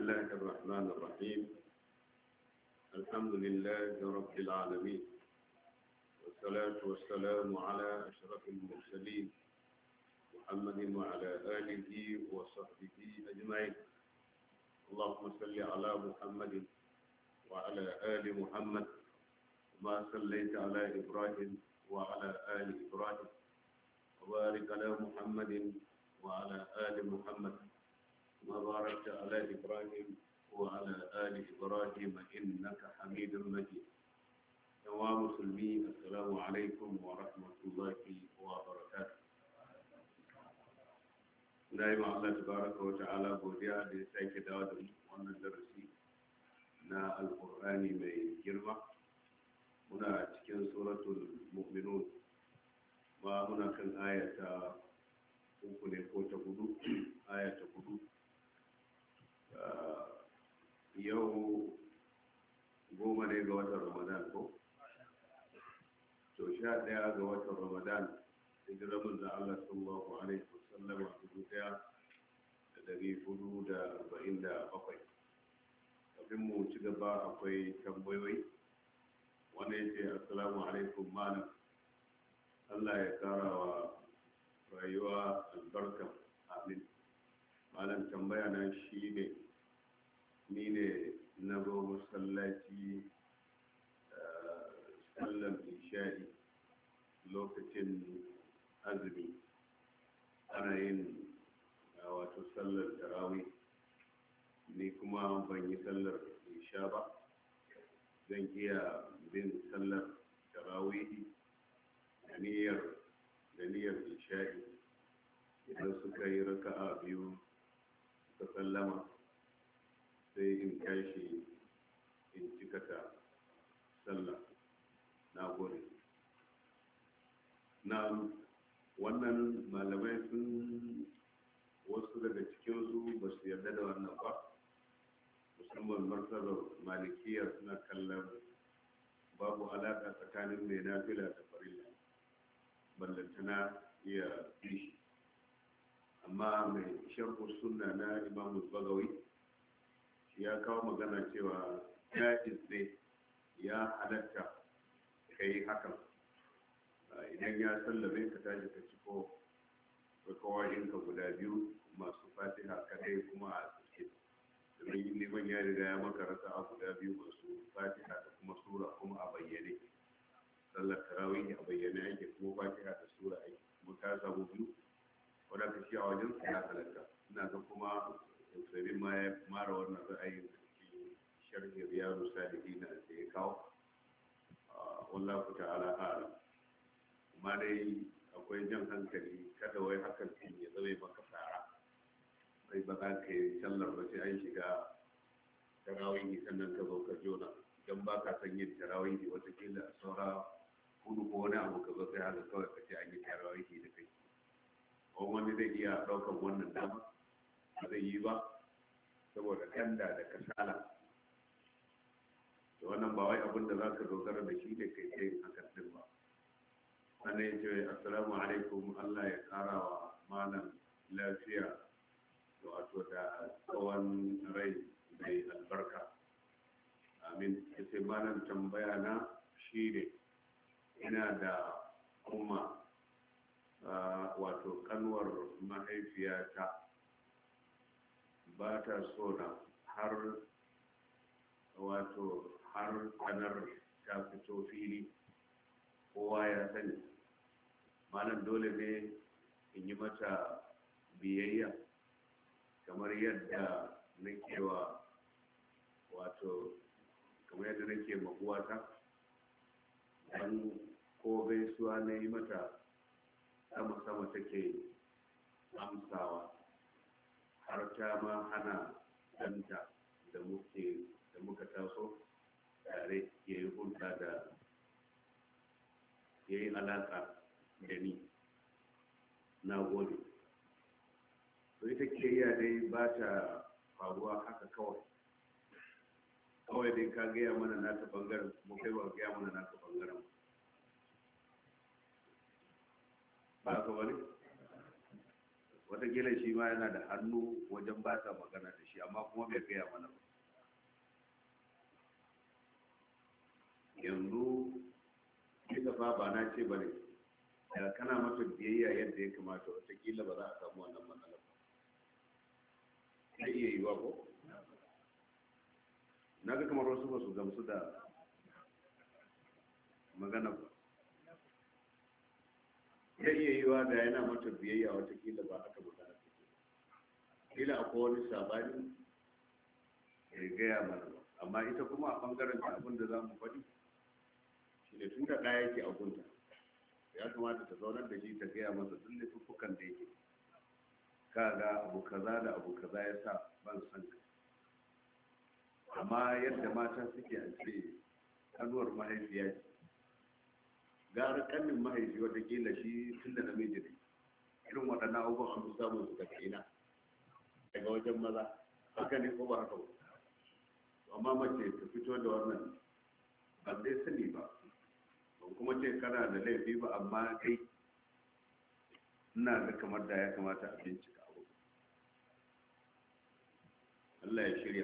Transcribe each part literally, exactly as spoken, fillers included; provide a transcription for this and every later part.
الله الرحمن الرحيم. الحمد لله رب العالمين، والصلاة والسلام على أشرف المرسلين محمد وعلى آله وصحبه أجمعين. اللهم صل على محمد وعلى آل محمد ما صليت على إبراهيم وعلى آل إبراهيم، وبارك على محمد وعلى آل محمد ما باركت على إبراهيم وعلى آل إبراهيم إنك حميد مجيد. يا مسلمين، السلام عليكم ورحمة الله وبركاته. دائما الله تبارك وتعالى godiya da ya sake dawo da wannan darasi na alqur'ani mai girma. Muna cikin suratul mu'minun, ma muna kan ayata uku ne ko ta hudu, ayata hudu. Yau goma ne ga watan Ramadan ko? To sha ɗaya ga watan Ramadan, hijirar manzon Allah sallallahu alaihi wasallam a dubu ɗaya da dari hudu da arba'in da bakwai. Kafin mu ci gaba akwai tambayoyi. Wanda ya ce assalamu alaikum malam, Allah ya kara wa rayuwa albarka, amin. Malam, tambaya na shi ne, ni ne na zo masallaci sallan isha'i lokacin azumi, ana yin wato sallar tarawih, ni kuma ban yi sallar isha ba. Zan iya bin sallar tarawih da niyyar da niyyar isha'i idan suka yi raka'a biyu ta sallama, sai in tashi in cikata sallah. Na gode. Na wannan malamai sun, wasu daga cikinsu ba su yarda da wannan ba, musamman martabar malikiya suna kallon babu alaƙa tsakanin mai nafila da farilla, ballantana iya bishi. Amma mai sharhu sunna na Imam Bagawi ya kawo magana cewa jaiz ne, ya halatta kai hakan idan ya sallame ka tashi ka ciko rakawoyinka guda biyu masu fatiha kadai kuma a tsirke, domin liman ya riga ya maka raka'a guda biyu masu fatiha da kuma sura kuma a bayyane. Sallar tarawih a bayyane ake, kuma fatiha da sura ake, kuma ka samu biyu wadda ka shi a wajen ya halatta. Ina ga kuma Usaimin ma ya mara wannan ra'ayin cikin sharhi Riyadu Salihin da ya kawo, wallahu ta'ala a'lam. Amma dai akwai jan hankali, kada wai hakan din ya zama maka fara, sai ba za ka yi sallar ba sai an shiga tarawih sannan ka zo ka jona. Idan ba ka san yin tarawih watakila a saura hudu ko wani abu ka zo sai haka kawai ka ce an yi tarawih da kai. Wani zai iya ɗaukar wannan dama, ba zai yi ba saboda kanda da kasala. Da wannan ba wai abin da za ka dogara da shi ne kai sai hakan din ba. Wannan ya ce assalamu alaikum, Allah ya kara wa malam lafiya da wato da tsawon rai mai albarka, amin. Ya ce malam, tambaya na shi ne, ina da umma wato kanwar mahaifiyata, ba ta so na har wato har kanar ta fito fili, kowa ya sani. Malam, dole ne in yi mata biyayya kamar yadda nake wa wato kamar yadda nake ma uwata? Dan ko gaisuwa na yi mata sama-sama take amsawa, har ta ma hana danta da muke da muka taso tare ya yi hulɗa da ya yi alaƙa da ni. Na gode. To ita kiyayya dai ba ta faruwa haka kawai, kawai dai ka gaya mana nata bangaren, mu kai ba gaya mana nata bangaren ba ka bane. watakila shi ma yana da hannu wajen ba ta magana da shi amma kuma bai gaya mana ba. Yanzu ita fa ba na ce ba ne da kana mata biyayya yadda ya kamata watakila ba za a samu wannan matsala ba. Zai iya yiwa ko? Na ga kamar wasu ba su gamsu da magana ba. Zai iya yiwa da yana mata biyayya watakila ba haka magana ta ke. Kila akwai wani sabani ya gaya mana ba. Amma ita kuma a ɓangaren ta abin da za mu faɗi shi ne tun da ɗaya yake a gunta. Ya kamata ta zaunar da shi ta gaya masa duk laifuffukan da yake. Kaga abu kaza da abu kaza ya sa ban san ka. Amma yadda mata suke a ce kanuwar mahaifiya ce, gara kannin mahaifi watakila shi tun da namiji ne irin waɗannan abubuwan an fi samun su daga ina daga wajen maza, haka ne ko ba haka ba. Amma mace ta fito da wannan ban dai sani ba, ban kuma ce kana da laifi ba, amma kai ina ga kamar da ya kamata a bincika abu. Allah ya shirya.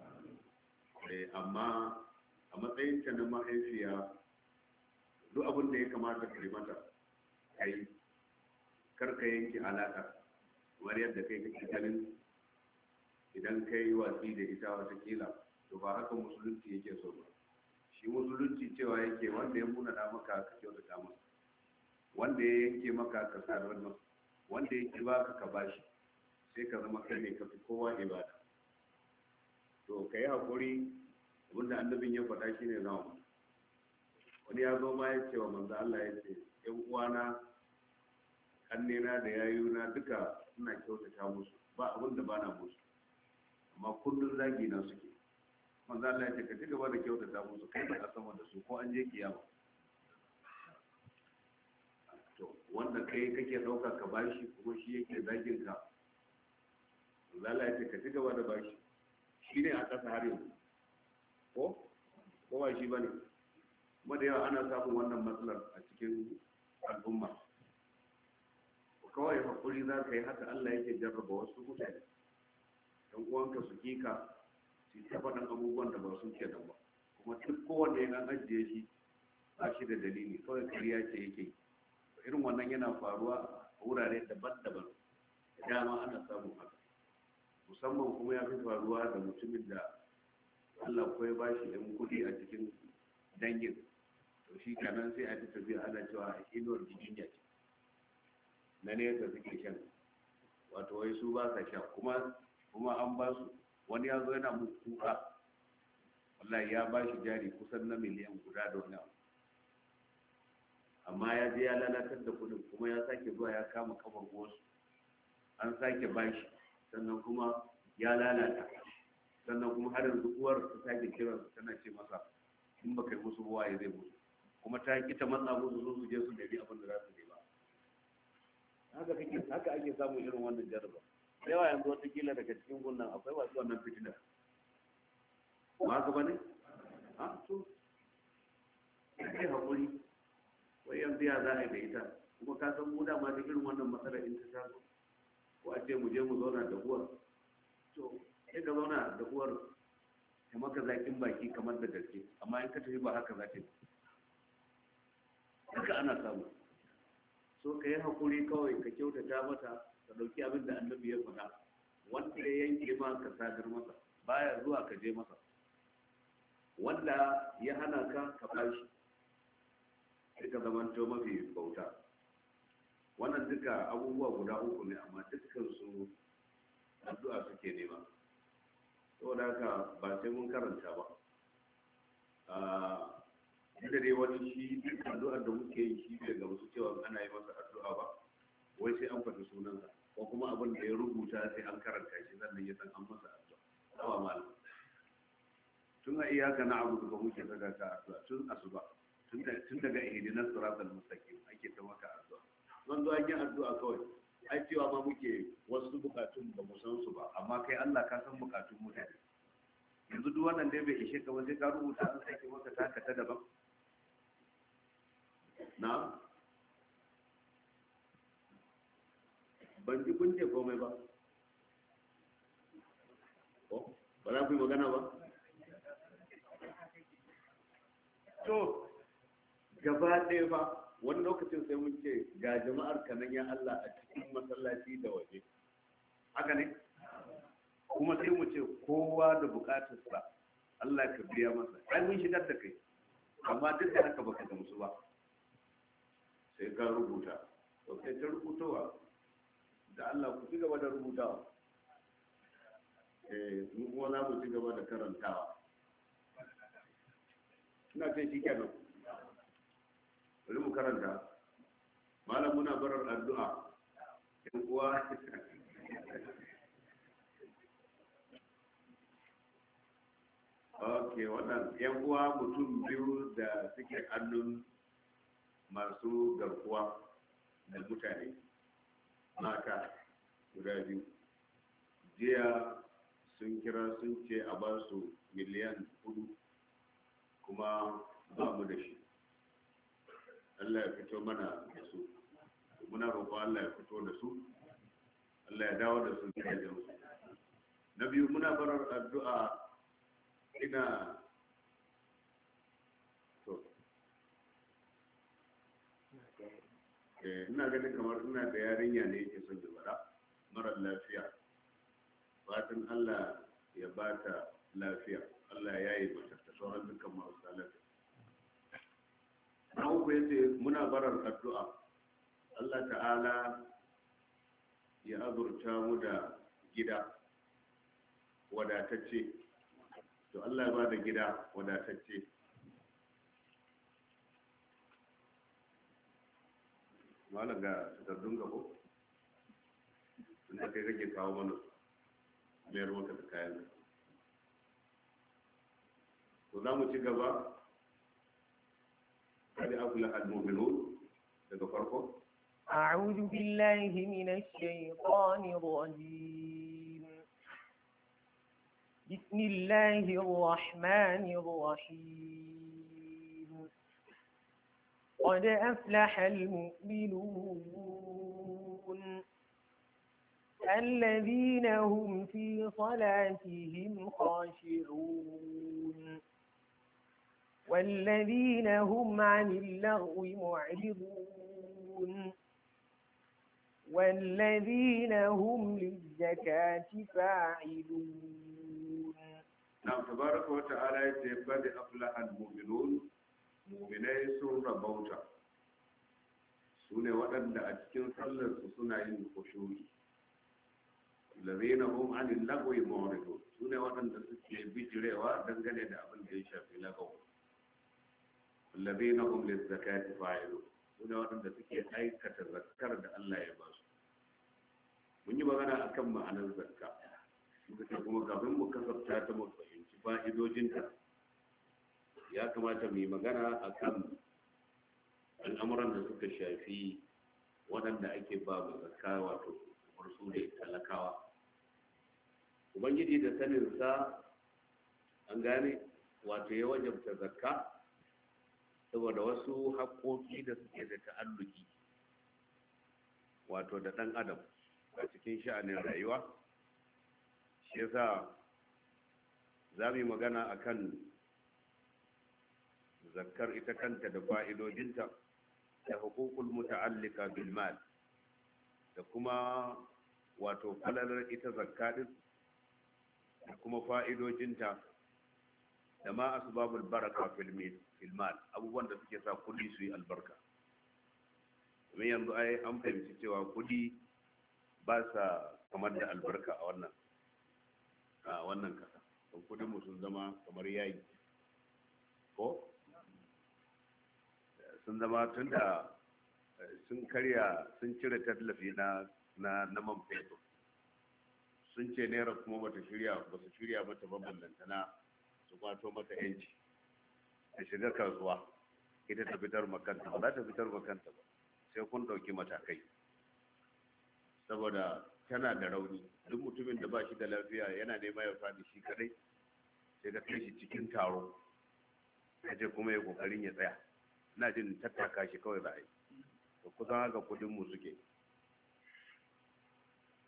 Amma a matsayin ta na mahaifiya duk abin da ya kamata ka yi mata kai karka yanke alaka kamar yadda kai kake ganin idan kai watsi da ita watakila to ba haka musulunci yake so ba. Shi musulunci cewa yake wanda ya muna da maka ka kyautata masa, wanda ya yanke maka ka sadar masa, wanda ya ki baka ka bashi, sai ka zama kai ne ka fi kowa ibada. To ka yi haƙuri abinda annabin ya faɗa shi ne zama. Wani ya zo ma ya ce wa manzo Allah ya ce ‘yan uwana kannena da yayuna duka suna kyautata musu ba abin da bana musu amma kullum zagi na suke. Manzo Allah ya ce ka ci gaba da kyautata musu kai ba a sama da su ko an je kiyama. To wanda kai kake ɗauka ka bashi kuma shi yake zagin ka, manzo Allah ya ce ka ci gaba da bashi, shi ne a ƙasa har yanzu ko ko ba shi bane. Kuma da yawa ana samun wannan matsalar a cikin al'umma. Kawai hakuri za ka yi haka Allah yake jarraba wasu mutane. Ɗan uwanka su kika su ta faɗin abubuwan da ba su ke nan ba. Kuma duk kowanne ya ajiye shi ba shi da dalili, kawai kariya ce yake. Irin wannan yana faruwa a wurare daban-daban. Da dama ana samun haka. Musamman kuma ya fi faruwa da mutumin da Allah ko ya bashi ɗan kuɗi a cikin dangin. To shi kanan sai a ta tafiya ana cewa a inuwar jijinya ce na nesa suke shan, wato wai su ba sa sha kuma kuma an ba su. Wani ya zo yana muku kuka wallahi ya ba shi jari kusan na miliyan guda da wani abu, amma ya je ya lalatar da kudin kuma ya sake zuwa ya kama kafar wasu an sake bashi, sannan kuma ya lalata, sannan kuma har yanzu uwar ta sake kiransa tana ce masa in baka yi musu ruwa ya zai musu, kuma ta ki ta matsa musu su su je su nemi abin da za su nema. Haka kake haka ake samun irin wannan jarraba. Da yawa yanzu wata kila daga cikin gunnan akwai wasu wannan fitina. Ba haka bane? Ha to kai hakuri. Wai yanzu ya za a yi da ita, kuma ka san mu dama da irin wannan matsala in ta taso ko a ce mu je mu zauna da uwar. To sai ka zauna da uwar ta maka zakin baki kamar da gaske, amma in ka tafi ba haka za ta yi. Haka ana samu. So ka yi haƙuri kawai ka kyautata mata, ka ɗauki abin da annabi ya faɗa, wanda ya yanke ma ka sadar masa, baya zuwa ka je masa, wanda ya hana ka ka bashi, sai ka zamanto mafi bauta. Wannan duka abubuwa guda uku ne, amma dukkan su addu'a suke nema. Saboda haka ba sai mun karanta ba. da dai wani shi addu'ar da muke yi shi daga wasu cewa ana yi masa addu'a ba, wai sai an faɗi sunansa ko kuma abin da ya rubuta sai an karanta shi sannan ya san an masa addu'a. Awa malam, tun a iyaka na abu da muke saka ka addu'a tun asuba, tun daga ihdinas siratal mustaqim ake ta maka addu'a. Zan zo an yi addu'a kawai, ai cewa ma muke wasu bukatun ba mu san su ba, amma kai Allah ka san bukatun mutane. Yanzu duk wannan dai bai ishe ka ba, sai ka rubuta an sake maka taka ta daban. Na ban ji kun ce komai ba ko ba za ku yi magana ba to gaba ɗaya ba wani lokacin sai mun ce ga jama'ar kanan ya Allah a cikin masallaci da waje haka ne kuma sai mu ce kowa da bukatarsa Allah ka biya masa ai mun shigar da kai amma duk da haka baka gamsu ba sai ka rubuta to kai ta rubutawa da Allah ku ci gaba da rubutawa eh mu kuma za mu ci gaba da karantawa ina ce shi kenan bari mu karanta malam muna barar addu'a yan uwa ok wannan yan uwa mutum biyu da suke hannun masu garkuwa da mutane mata guda biyu jiya sun kira sun ce a ba su miliyan hudu kuma ba mu da shi Allah ya fito mana da su muna roƙo Allah ya fito da su Allah ya dawo da su gidajen su na biyu muna barar addu'a ina to eh ina ganin kamar ina da yarinya ne yake son da mara lafiya fatan Allah ya bata lafiya Allah ya yi mata ta sauran dukkan marasa lafiya na uku yace muna barar addu'a Allah ta'ala ya azurta mu da gida wadatacce to Allah ya bada gida wadatacce malam ga takardun gabo inda kai kake kawo mana mayar maka da kayan to za mu ci gaba قد أفلح المؤمنون أعوذ بالله من الشيطان الرجيم بسم الله الرحمن الرحيم قد أفلح المؤمنون الذين هم في صلاتهم خاشعون والذين هم عن اللغو معرضون والذين هم للزكاة فاعلون. نعم تبارك وتعالى قد أفلح المؤمنون مؤمني سورة بوتا سنة وأن أتكن صلى سنة خشوعي الذين هم عن اللغو معرضون سنة وأن تسكي بجري ودنجل دعبن جيشا في لغو الذين هم للزكاة فاعلون sune waɗanda suke aikata zakkar da Allah ya ba su mun yi magana akan ma'anar zakka muka ce kuma kafin mu kasafta ta mu fahimci fa'idojinta ya kamata mu yi magana akan al'amuran da suka shafi waɗanda ake ba mu zakka wato kamar su ne talakawa ubangiji da saninsa an gane wato ya wajabta zakka saboda wasu haƙoƙi da suke da ta'alluki wato da ɗan adam a cikin sha'anin rayuwa shi yasa za mu yi magana akan zakkar ita kanta da fa'idojinta da hukukul muta'allika bil mal da kuma wato falalar ita zakka din da kuma fa'idojinta da ma asbabul baraka fil mal abubuwan da suke sa kudi su yi albarka domin yanzu ai an fahimci cewa kudi ba sa kamar da albarka a wannan a wannan kasa don kudin mu sun zama kamar yayi ko sun zama tun da sun karya sun cire tallafi na na na man fetur sun ce naira kuma bata shirya ba su shirya mata bambantana su kwato mata yanci ta shiga kasuwa ita ta fitar makanta ba za ta fitar makanta ba sai kun ɗauki matakai saboda tana da rauni duk mutumin da ba shi da lafiya yana nema ya faɗi shi kadai sai ka kai shi cikin taro ka je kuma ya kokarin ya tsaya ina jin tattaka shi kawai za a yi da kusan haka kudin mu suke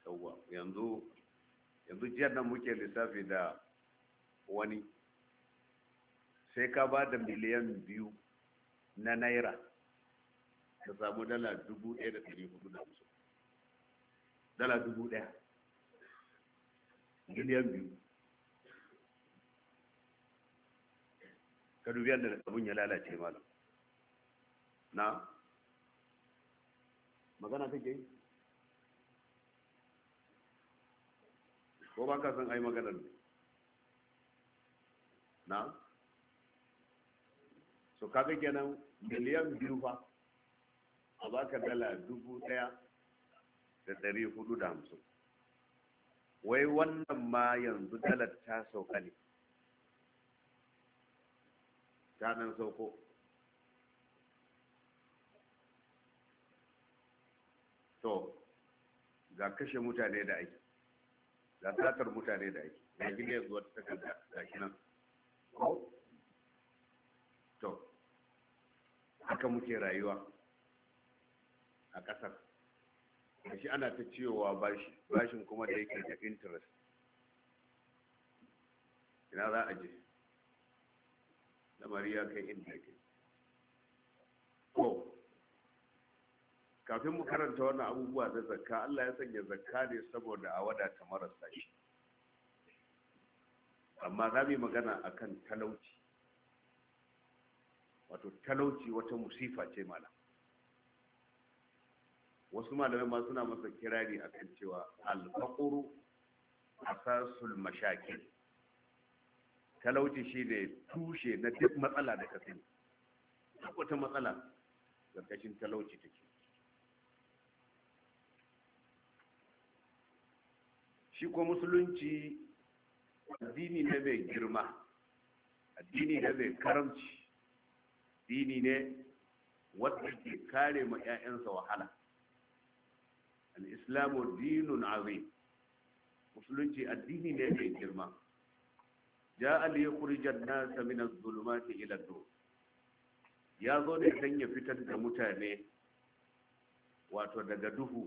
yawwa yanzu yanzu jiya nan muke lissafi da wani sai ka ba da miliyan biyu na naira ka samu dala dubu ɗaya da ɗari hudu da hamsin dala dubu ɗaya miliyan biyu ka dubi yadda abin ya lalace malam na magana take yi ko ba ka san ai maganar na so kaga kenan miliyan biyu fa a baka dala dubu daya da dari hudu da hamsin wai wannan ma yanzu dalar ta sauka ne ta nan sauko to ga kashe mutane da ake ga satar mutane da ake ga gina yanzu wata takarda ga shi nan to haka muke rayuwa a ƙasar da shi ana ta ciyowa bashi bashin kuma da yake da interest ina za a je lamari ya kai inda yake ko kafin mu karanta wannan abubuwa da zakka Allah ya sanya zakka ne saboda a wadata marasa shi amma za mu yi magana akan talauci wato talauci wata musifa ce malam wasu malamai ma suna masa kirari akan cewa al-faqru asasul mashakil talauci shi ne tushe na duk matsala da ka sani duk wata matsala karkashin talauci take shi ko musulunci addini ne mai girma addini ne mai karamci addini ne wanda ke kare ma 'ya'yansa wahala al-islamu dinun azim musulunci addini ne mai girma ja'a li yukhrija an-nasa min adh-dhulumati ila an-nur ya zo ne dan ya fitar da mutane wato daga duhu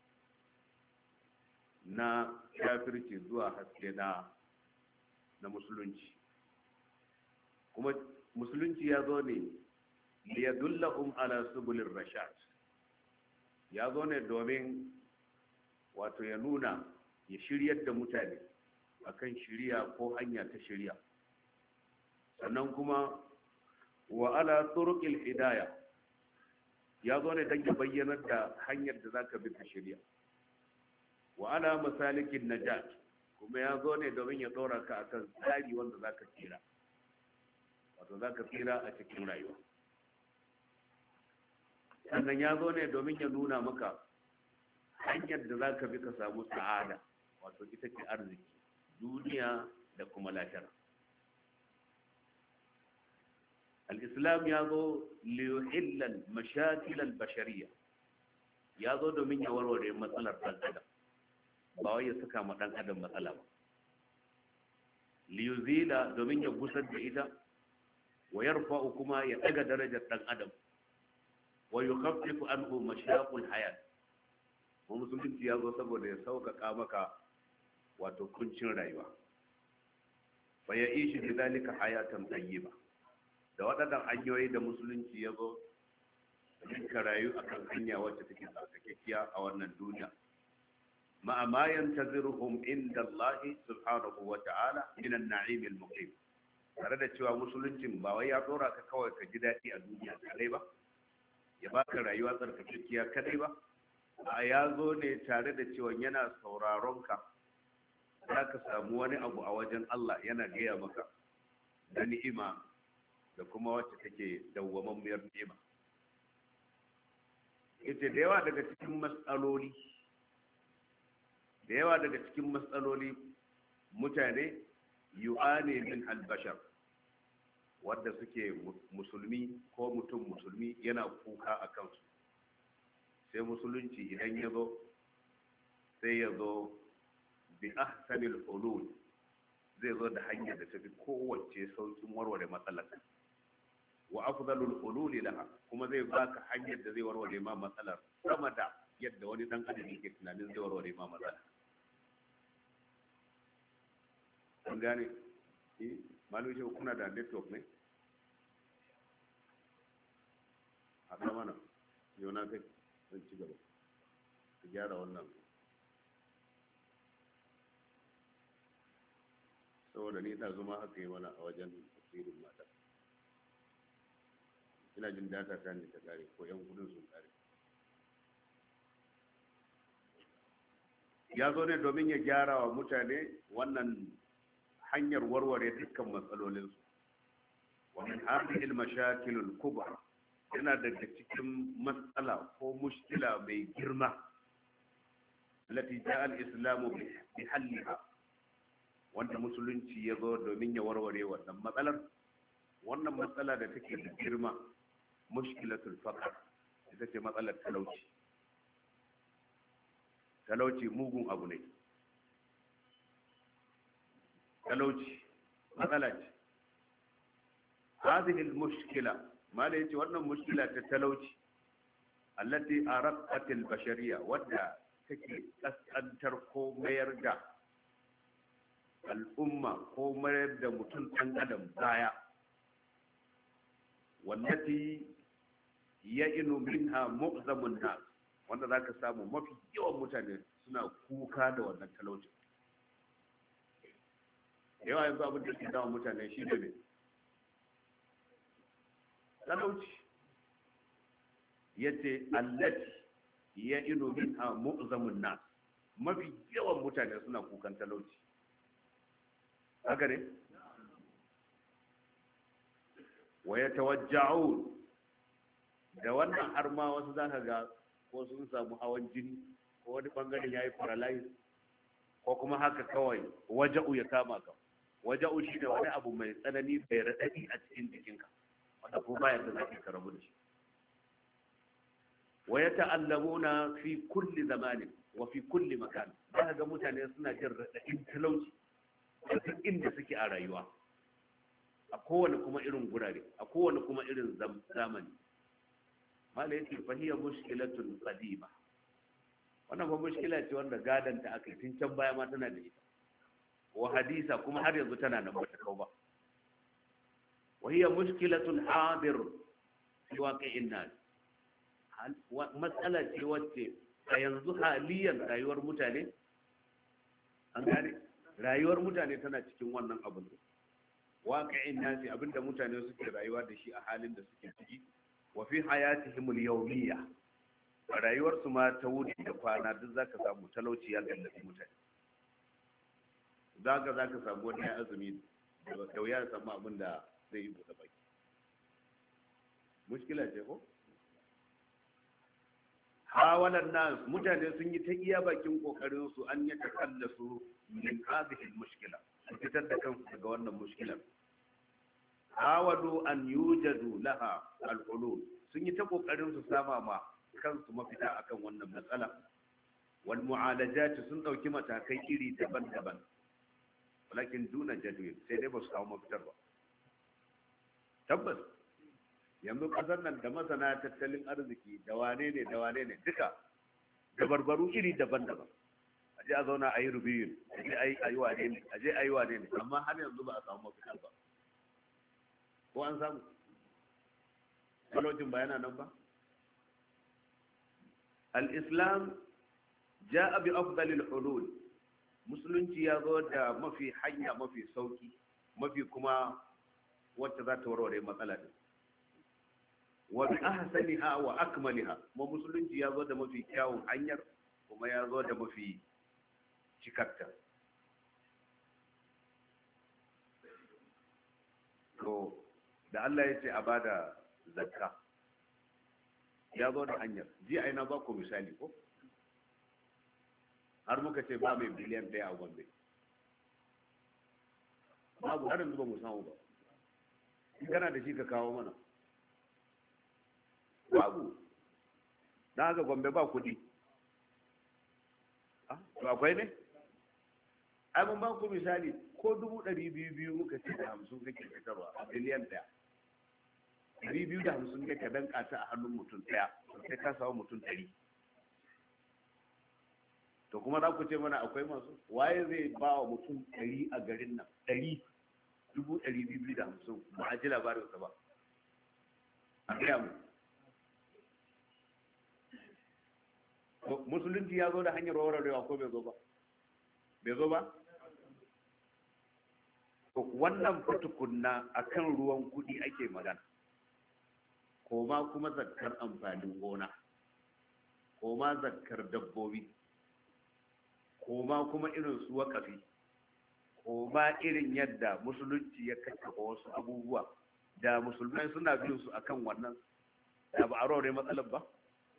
na kafirci zuwa haske na na musulunci kuma musulunci ya zo ne liyadullahum ala subulir rashad ya zo ne domin wato ya nuna ya shiryar da mutane akan shiriya ko hanya ta shiriya sannan kuma wa ala turuqil hidaya ya zo ne don ya bayyanar da hanyar da zaka bi ta shiriya wa ala masalikin najat kuma ya zo ne domin ya dora ka akan tsari wanda zaka tsira wato zaka tsira a cikin rayuwa sannan ya zo ne domin ya nuna maka hanyar da zaka bi ka samu sa'ada wato ita ce arziki duniya da kuma lahira al-islam ya zo liyuhillal mashakil al-bashariyya ya zo domin ya warware matsalar dan adam ba wai ya saka ma dan adam matsala ba liyuzila domin ya gusar da ita wa yarfa'u kuma ya daga darajar dan adam wa yukhaffifu anhu mashaqul hayat mu musulunci ya zo saboda ya sauƙaƙa maka wato kuncin rayuwa fa ya ishi bi zalika hayatan tayyiba da waɗannan hanyoyi da musulunci ya zo ka rayu akan hanya wacce take tsarkakekiya a wannan duniya ma'a ma yantaziruhum inda Allah subhanahu wa ta'ala min an-na'im al-muqim tare da cewa musuluncin ba wai ya tsora ka kawai ka ji daɗi a duniya kadai ba ya baka rayuwa tsarkakekiya kadai ba a ya zo ne tare da cewa yana sauraron ka za ka samu wani abu a wajen Allah yana gaya maka da ni'ima da kuma wacce take dawwamammiyar ni'ima ita da yawa daga cikin matsaloli da yawa daga cikin matsaloli mutane yu'ani min albashar wadda suke musulmi ko mutum musulmi yana kuka a kansu sai musulunci idan ya zo sai ya zo bi ahsanil hulul zai zo da hanyar da tafi kowace saukin warware matsalar wa afdalul hulul laha kuma zai baka hanyar da zai warware ma matsalar sama da yadda wani dan adam yake tunanin zai warware ma matsala. An gane eh malu shi kuna da network ne a kan mana yau na kai zan ci gaba ka gyara wannan saboda ni ta zuma haka yi mana a wajen tasirin mata ina jin data ta ne ta kare ko yan gudun sun kare. Ya zo ne domin ya gyara wa mutane wannan hanyar warware dukkan matsalolinsu. Wannan hadhihi al-mashakil al-kubra yana daga cikin matsala ko mushkila mai girma allati ja'a al-islam bi halliha, wanda musulunci ya zo domin ya warware wannan matsalar. Wannan matsala da take da girma mushkilatul faqr ita ce matsalar talauci. Talauci mugun abu ne. talauci matsala ce. hadhihi al-mushkila ma da yace wannan mushkila ta talauci allati araqat al-bashariyya wadda take kaskantar ko mayar da al'umma ko mayar da mutum ɗan adam baya, wallati ya'inu minha mu'zamun nas, wanda zaka samu mafi yawan mutane suna kuka da wannan talauci. Yawa yanzu abin da ke dawo mutane shi ne talauci. Yace allati ya'inu minha mu'zamun nas, mafi yawan mutane suna kukan talauci. Haka ne? Wa yatawajja'un, da wannan har ma wasu zaka ga ko sun samu hawan jini ko wani bangaren yayi paralyze ko kuma haka kawai waja'u ya kama ka. Waja'u shi ne wani abu mai tsanani bai radadi a cikin jikinka wanda ko bayar da zaki ka rabu da shi. Wa yata'allamuna fi kulli zamanin wa fi kulli makan, zaka ga mutane suna jin radadin talauci a duk inda suke a rayuwa, a kowane kuma irin gurare, a kowane kuma irin zamani. Mala yake fahiya mushkilatun qadima, wannan ba mushkila ce wanda gadanta aka yi tun can baya ma tana da ita, wa hadisa kuma har yanzu tana nan bata kau ba. Wa hiya mushkilatun hadir fi waqi'in nas, matsala ce wacce a yanzu haliyan rayuwar mutane, an gane rayuwar mutane tana cikin wannan abin. Waqi'in nas abinda mutane suke rayuwa da shi a halin da suke ciki. Wa fi hayatihim al-yawmiyya, rayuwar su ma ta wuce da kwana duk zaka samu talauci ya gallabi mutane. Zaka zaka samu wani azumi da wuya ya samu abin da zai yi buɗe baki. Mushkila ce ko? Hawalan nas, mutane sun yi ta iya bakin kokarin su an yi takallasu min hadhihi al-mushkila, su fitar da kansu daga wannan mushkilar. Hawadu an yujadu laha al-hulul, sun yi ta kokarin su sama ma kansu mafita akan wannan matsala. Wal mu'alajat, sun dauki matakai iri daban-daban, walakin duna jadwal, sai dai ba su kawo mafitar ba. Tabbas yanzu kasar nan da masana tattalin arziki da wane ne da wane ne duka dabarbaru iri daban-daban, aje a zauna a yi rubiyun, aje a yi wane ne aje a yi wane ne amma har yanzu ba a samu mafitar ba. Ko an samu talaucin ba yana nan ba. Al-islam ja'a bi afdalil hulul, musulunci ya zo da mafi hanya mafi sauki, mafi kuma wacce za ta warware matsala din. Wa bi ahsaniha wa akmaliha, kuma musulunci ya zo da mafi kyawun hanyar kuma ya zo da mafi cikarta. To da Allah ya ce a bada zakka ya zo da hanyar, ji a ina ba ku misali ko har muka ce ba mai biliyan ɗaya a Gombe, babu, har yanzu ba mu samu ba. In kana da shi ka kawo mana, babu. Na haka Gombe ba kuɗi. To akwai ne? Ai mun ba ku misali, ko dubu ɗari biyu biyu muka ce da hamsin kake fitarwa a biliyan ɗaya. Ɗari biyu da hamsin ne ka danka ta a hannun mutum ɗaya, sai ka samu mutum ɗari. to kuma za ku ce mana akwai masu waye zai ba wa mutum ɗari a garin nan ɗari dubu ɗari biyu da hamsin ba a ji labarinsa ba a gaya mu musulunci ya zo da hanyar warwarewa ko bai zo ba bai zo ba wannan fatukunna akan ruwan kudi ake magana koma kuma zakkar amfanin gona koma zakkar dabbobi koma kuma irin su wakafi koma irin yadda musulunci ya kakkaɓa wasu abubuwa da musulmai suna bin su akan wannan da ba a rore matsalar ba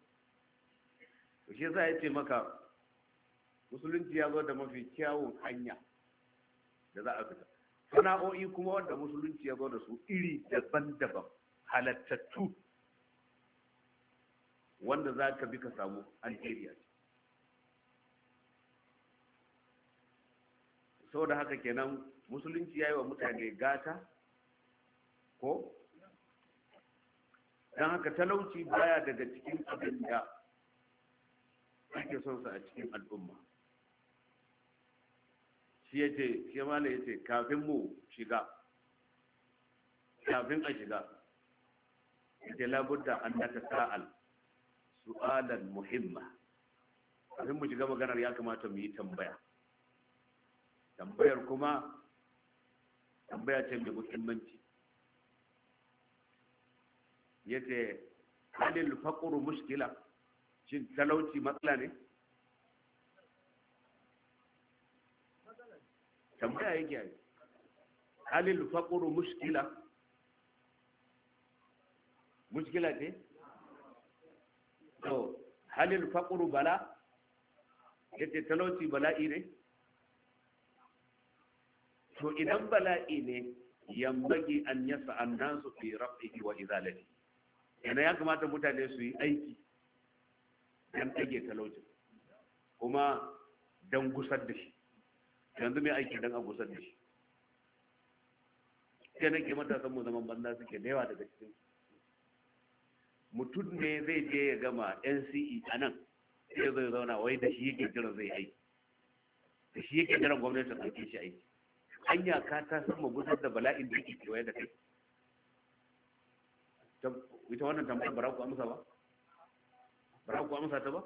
shi yasa ya ce maka musulunci ya zo da mafi kyawun hanya da za a fita sana'o'i kuma wanda musulunci ya zo da su iri daban-daban halattattu wanda za ka bi ka samu alheriya sau da haka kenan musulunci ya yi wa mutane gata ko don haka talauci baya daga cikin abin da ake son sa a cikin al'umma shi ya ce shi mala ya ce kafin mu shiga kafin a shiga ya ce labudda an daga sa'al su'alan muhimma kafin mu shiga maganar ya kamata mu yi tambaya tambayar kuma tambaya ce mai muhimmanci ya ce halil faƙuru mushkila shin talauci matsala ne tambaya yake yi halil faƙuru mushkila mushkila ce to halil faƙuru bala yace talauci bala'i ne to idan bala'i ne yambagi an yasa annasu fi rafihi wa izalati yana ya kamata mutane su yi aiki don ɗage talaucin kuma don gusar da shi yanzu mai aiki don a gusar da shi sai nake matasan mu zaman banza suke da yawa daga cikin mutum ne zai je ya gama N C E a nan sai zai zauna wai da shi yake jiran zai aiki da shi yake jiran gwamnati ta ɗauke shi aiki hanya ka ta san mu gusar da bala'in da yake kewaye da kai ita wannan tambayar bara ku amsa ba bara ku amsa ta ba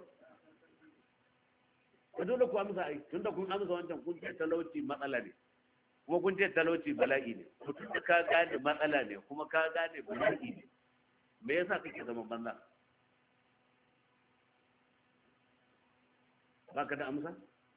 ko dole ku amsa ai tunda kun amsa wancan kun ce talauci matsala ne kuma kun ce talauci bala'i ne to tunda ka gane matsala ne kuma ka gane bala'i ne me yasa kake zaman banza ba ka da amsa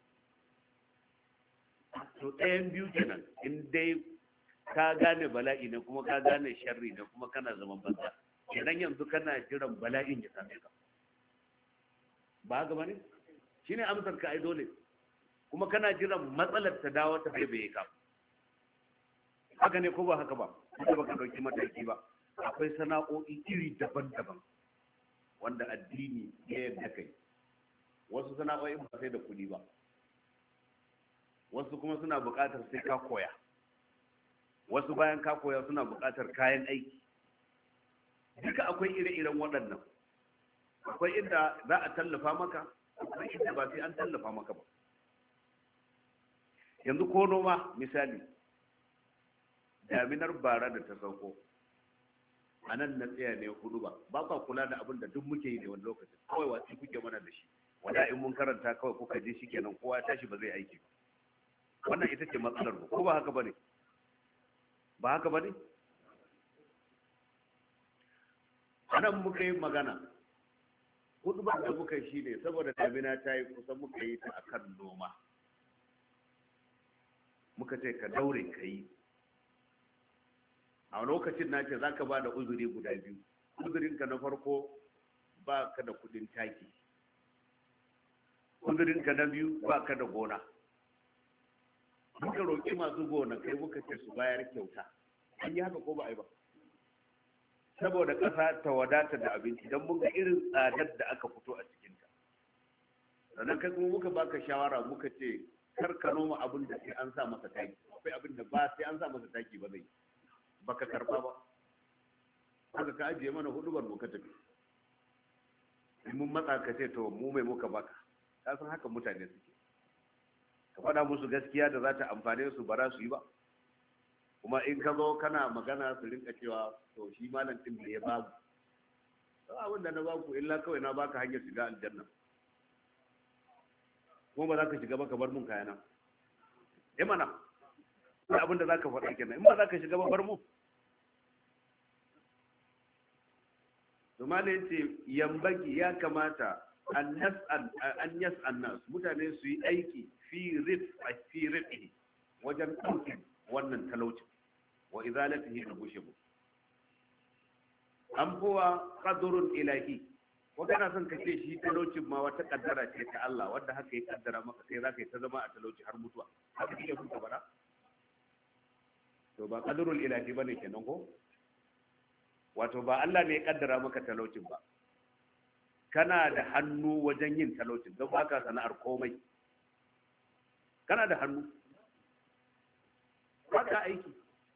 to ɗayan biyu kenan in dai ka gane bala'i ne kuma ka gane sharri ne kuma kana zaman banza idan yanzu kana jiran bala'in ya same ka ba haka bane shine amsar ka ai dole kuma kana jiran matsalar ta dawo ta bai bai ka haka ne ko ba haka ba kuma baka dauki mataki ba akwai sana'o'i iri daban-daban wanda addini ya yarda kai wasu sana'o'i ba sai da kuɗi ba wasu kuma suna buƙatar sai ka koya wasu bayan ka koya suna buƙatar kayan aiki duka akwai ire-iren waɗannan akwai inda za a tallafa maka akwai inda ba sai an tallafa maka ba yanzu ko noma misali daminar bara da ta sauko a nan na tsaya ne hudu ba ba ka kula da abin da duk muke yi ne wani lokacin kawai wasu kuke mana da shi wanda in mun karanta kawai kuka je shi kenan kowa ya tashi ba zai aiki ba wannan ita ce matsalar mu ko ba haka bane ba haka bane anan muka yi magana hudubar da muka shi ne saboda damina ta yi kusan muka yi ta akan noma muka ce ka daure ka yi a lokacin na ce za ka ba da uzuri guda biyu uzurinka na farko ba ka da kudin taki uzurinka na biyu ba ka da gona muka roƙi masu gona kai muka ce su bayar kyauta an yi haka ko ba a yi ba saboda ƙasa ta wadata da abinci don mun ga irin tsadar da aka fito a cikinta sannan kai kuma muka baka shawara muka ce kar ka noma abin da sai an sa masa taki akwai abin da ba sai an sa masa taki ba zai baka karba ba haka ka ajiye mana hudubar mu ka tafi mun matsa ka ce to mu mai muka baka ka san haka mutane suke, ka faɗa musu gaskiya da za ta amfane su ba za su yi ba, kuma in ka zo kana magana su rinka cewa to shi malam din da ya babu to abin da na baku illa kawai na baka hanyar shiga aljanna, kuma ba za ka shiga ba ka bar mun kayana. eh mana sai abin da za ka faɗa kenan, in ba za ka shiga ba bar mu. to malam yace yambagi ya kamata an yas'al an yas'al nas, mutane su yi aiki fi rif fi rifi wajen ɗaukin wannan talaucin wa izalatihi da gushe mu. an kowa qadrun ilahi, ko kana son ka ce shi talaucin ma wata kaddara ce ta Allah wanda haka ya kaddara maka sai zaka yi ta zama a talauci har mutuwa, haka kike kun bara? to ba qadrul ilahi bane kenan ko? wato ba Allah ne ya kaddara maka talaucin ba, kana da hannu wajen yin talaucin don baka sana'ar komai, kana da hannu, baka aiki,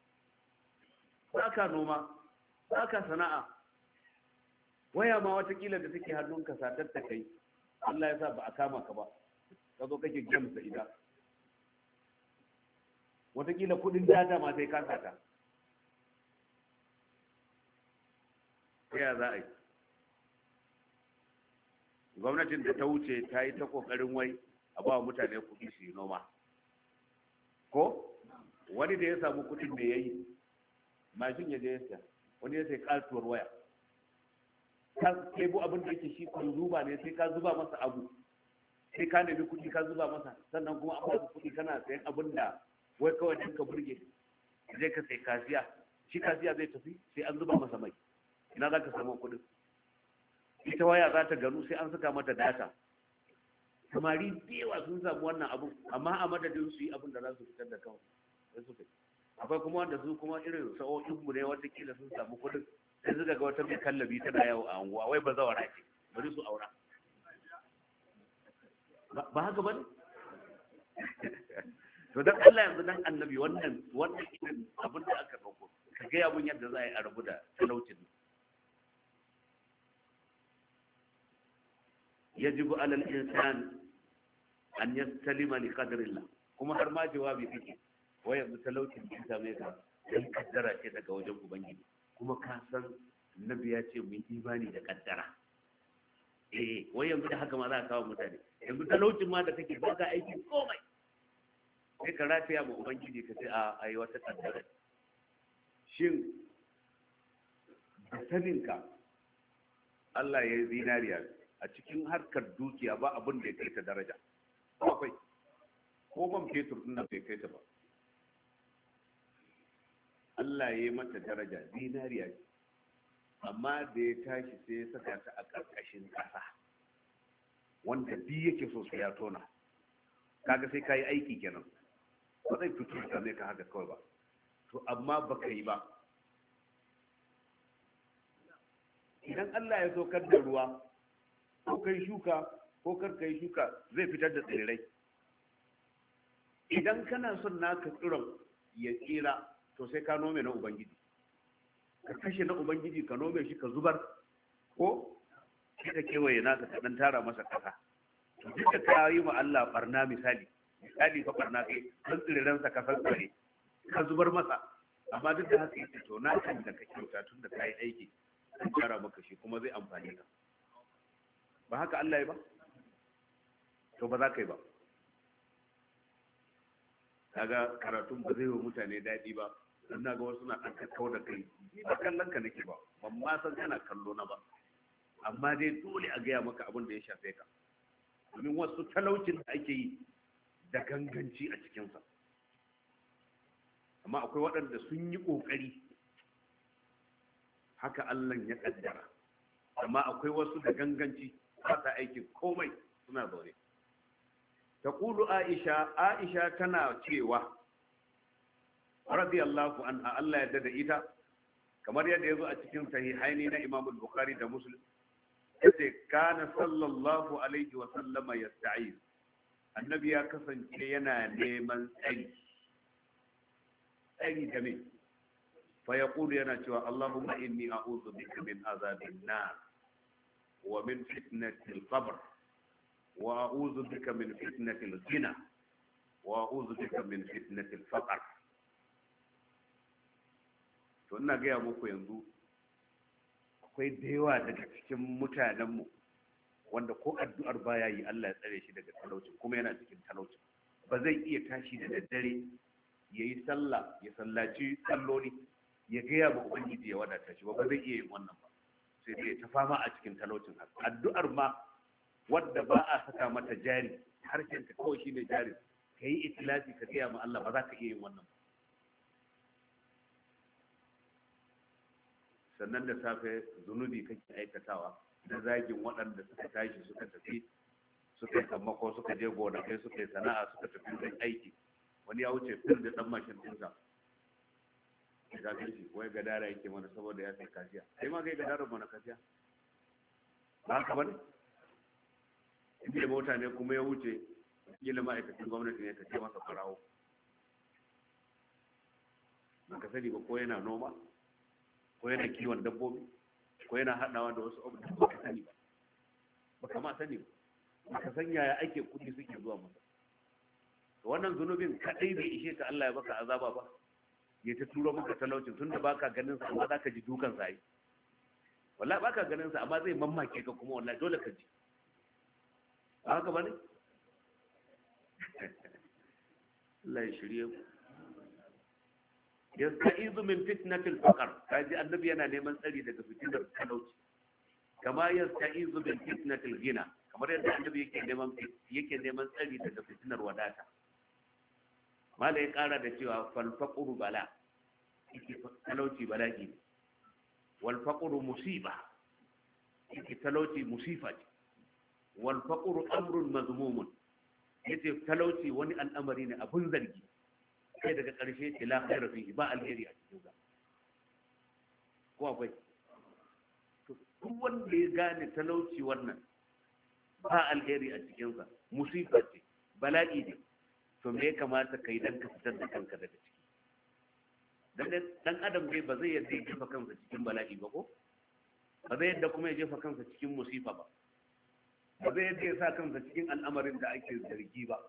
baka noma, baka sana'a, waya ma watakila da take hannunka satar ta kai Allah ya sa ba a kama ka ba ka zo kake gamsa ida, watakila kudin data ma sai ka sata, ya za a yi? gwamnatin da ta wuce ta yi ta kokarin wai a ba mutane kuɗi su yi noma, ko wani da ya samu kuɗin da ya yi mashin ya je ya siya, wani ya sai katuwar waya, ka kebo abin da yake shi kun zuba ne sai ka zuba masa abu, sai ka nemi kuɗi ka zuba masa, sannan kuma an ba kuɗi kana sayan abin da wai kawai ɗin ka burge, zai ka sai kasiya, shi kasiya zai tafi sai an zuba masa mai, ina za ka samu kuɗin? ita waya za ta gano sai an saka mata data. samari da yawa sun samu wannan abu, amma a madadin su yi abin da za su fitar da kawai sai suka yi. akwai kuma wanda su kuma irin sa'o'in mu ne watakila sun samu kuɗin sai suka ga wata mai kallabi tana yawo a anguwa wai ba zawara ce bari su aura, ba haka ba ne? to dan Allah yanzu dan annabi wannan wannan irin abin da aka dauko ka ga abun yadda za a yi a rabu da talaucin. yajibu ala al-insan an yastalima li qadrillah, kuma har ma jawabi fike wai yanzu talaucin din ta mai ka dan kaddara ce daga wajen ubangiji, kuma ka san annabi ya ce mu yi imani da kaddara. eh wai yanzu da haka ma za ka kawo mutane yanzu talaucin ma da kake ba ka aiki komai sai ka rafiya ma ubangiji ka ce a ayi wata kaddara. shin da saninka Allah ya yi zinariya a cikin harkar dukiya ba abin da ya kai ta daraja, ko akwai? ko ban fetur din nan bai kai ta ba. Allah ya yi mata daraja zinariya ce, amma da ya tashi sai ya saka ta a ƙarƙashin ƙasa wanda bi yake so sai ya tona, kaga sai ka yi aiki kenan, ba zai fito da zai ka haka kawai ba. to amma ba ka yi ba. idan Allah ya saukar da ruwa ko kai shuka ko kar kai shuka zai fitar da tsirrai. idan kana son naka tsiron ya tsira to sai ka nome na ubangiji, ka kashe na ubangiji ka nome shi ka zubar, ko sai ka kewaye naka ka dan tara masa kasa. to duk da ka yi ma Allah barna, misali misali fa barna kai dan tsirran sa ka fassare ka zubar masa, amma duk da haka yake to na kan da ka kyauta tun da ka yi aiki ka tara maka shi kuma zai amfane ka. ba haka Allah ya ba? to ba za ka yi ba. kaga karatun ba zai wa mutane daɗi ba, dan naga wasu na ɗan kakkau da kai, ba kallon ka nake ba, ban ma san kana kallo na ba, amma dai dole a gaya maka abin da ya shafe ka, domin wasu talaucin da ake yi da ganganci a cikinsa. amma akwai waɗanda sun yi ƙoƙari haka Allah ya ƙaddara, amma akwai wasu da ganganci ba ta aikin komai suna zaune. taqulu aisha aisha tana cewa radiyallahu anha, Allah ya dada ita, kamar yadda yazo a cikin sahihaini na Imam al-Bukhari da Muslim, yace kana sallallahu alaihi wa sallama yasta'iz, annabi ya kasance yana neman tsari tsari da me fa yaqulu yana cewa Allahumma inni a'udhu bika min azabin nar wa min fitnatil qabr wa a'udhu bika min fitnatil ghina wa a'udhu bika min fitnatil faqr. to ina ga muku yanzu akwai da yawa daga cikin mutanenmu wanda ko addu'ar baya yi Allah ya tsare shi daga talauci, kuma yana cikin talauci. Ba zai iya tashi da daddare ya yi sallah ya sallaci salloli ya gaya ba ubangiji ya wadata shi ba ba zai iya yin wannan ba, sai dai ta fama a cikin talaucin haka. Addu'ar ma wadda ba a saka mata jari, harshen ka kawai shine jari, ka yi ikhlasi ka gaya ma Allah, ba za ka iya yin wannan ba. Sannan da safe zunubi kake aikatawa na zagin waɗanda suka tashi suka tafi suka yi sammako suka je gonakai suka yi sana'a suka tafi don aiki. Wani ya wuce fil da ɗan mashin ɗinsa ya gafi shi wai gadara yake mana saboda ya sai kasiya. Sai ma kai gadara mana kasiya ba haka ba ne? Inda mota ne kuma ya wuce kila ma'aikacin gwamnati ne ka ce masa farawo, ba ka sani ba ko yana noma ko yana kiwon dabbobi ko yana haɗawa da wasu abubuwa, ba ka sani ba ba ka ma sani ba ba ka san yaya ake kuɗi suke zuwa masa. to wannan zunubin kaɗai bai ishe ka Allah ya baka azaba ba, ya ta turo maka talaucin tunda baka ganin sa amma zaka ji dukan sa yi. wallahi baka ganin sa amma zai mamake ka kuma wallahi dole ka ji. ba haka bane? Allah ya shirye ku. yasta'izu min fitnatil faqr, kaji annabi yana neman tsari daga fitinar talauci. Kama yasta'izu min fitnatil ghina, kamar yadda annabi yake neman yake neman tsari daga fitinar wadata. Mala ya kara da cewa fal faqru bala, yake talauci bala'i ne. Wal faqru musiba, yake talauci musifa ce. Wal faqru amrun mazmumun, yace talauci wani al'amari ne abun zargi. Kai daga ƙarshe ila khairu fihi, ba alheri a cikin sa. Ko akwai? To duk wanda ya gane talauci wannan ba alheri a cikin sa, musifa ce, bala'i ne, to me ya kamata kai dan ka fitar da kanka daga ciki? Dan dan adam dai ba zai yadda ya jefa kansa cikin bala'i ba ko? Ba zai yadda kuma ya jefa kansa cikin musifa ba. Ba zai yadda ya sa kansa cikin al'amarin da ake zargi ba.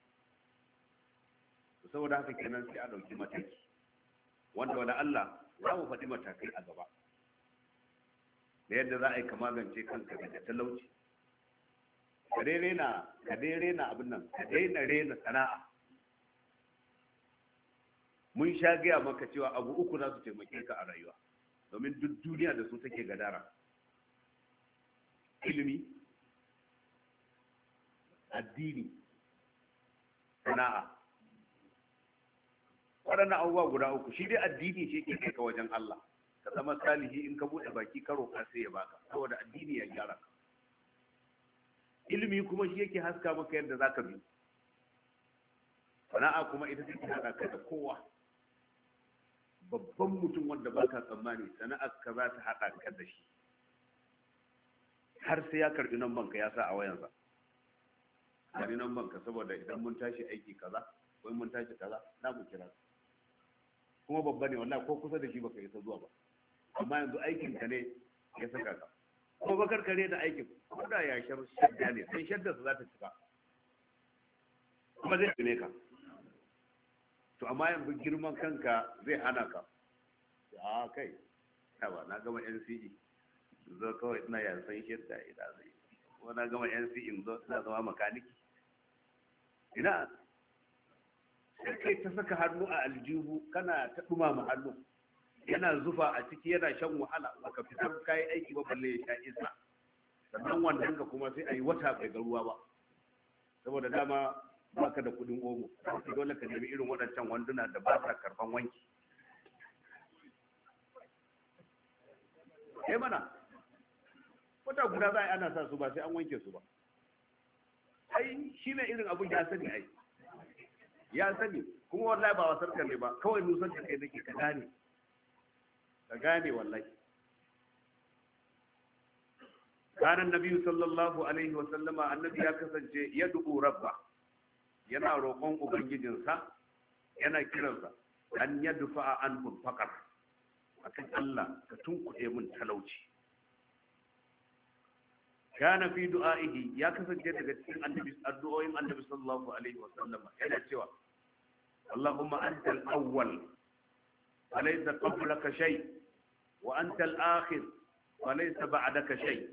Saboda haka kenan sai a ɗauki mataki wanda wala Allah za mu faɗi matakai a gaba da yadda za a yi ka magance kanka daga talauci. Ka dai rena ka dai rena abin nan, ka daina rena sana'a. Mun sha gaya maka cewa abu uku za su taimake ka a rayuwa, domin duk duniya da su take gadara: ilimi, addini, sana'a. Waɗannan abubuwa guda uku, shi dai addini shi ke kai ka wajen Allah, ka zama salihi, in ka buɗe baki ka roƙa sai ya baka, saboda addini ya gyara ka. Ilimi kuma shi yake haska maka yadda za ka bi. Sana'a kuma ita take haɗa ka da kowa. Babban mutum wanda ba ka tsammani sana'ar ka za ta haɗa ka da shi, har sai ya karɓi nan banka ya sa a wayansa. Karɓi nan banka saboda idan mun tashi aiki kaza ko mun tashi kaza za mu kira. Kuma babba ne wallahi, ko kusa da shi baka isa zuwa ba, amma yanzu aikin ka ne ya saka ka. Ko bakar kare da aikin, ko da ya shar shadda ne sai shadda su za ta cika, kuma zai tune ka. To amma yanzu girman kanka zai hana ka. A kai ba na gama N C E zo kawai ina yansan shadda ina zai, ko na gama N C E zo ina zama makaniki ina. Sai kai ta saka hannu a aljihu kana ta dumama hannu, yana zufa a ciki, yana shan wahala, baka fitar kayi aiki ba balle ya sha iska. Sannan wannan ka kuma sai a yi wata bai ga ruwa ba, saboda dama baka da kudin omo, dole ka nemi irin waɗancan wanduna da ba sa karban wanki. Eh mana wata guda za a yi ana sa su ba sai an wanke su ba. Ai shi ne irin abun ya sani, ai ya sani kuma wallahi ba wasar kalle ba, kawai nusan ka kai nake ka gane ka gane wallahi. Kana Nabi sallallahu alaihi wa sallama, annabi ya kasance ya du'u rabba, yana roƙon ubangijinsa, yana kiransa an yadfa anhu faqar, akan Allah ka tunkuɗe mun talauci. kana fi du'a'ihi ya kasance daga cikin annabi addu'o'in annabi sallallahu alaihi wa sallam yana cewa Allahumma antal awwal falaysa qablaka shay wa antal akhir falaysa ba'daka shay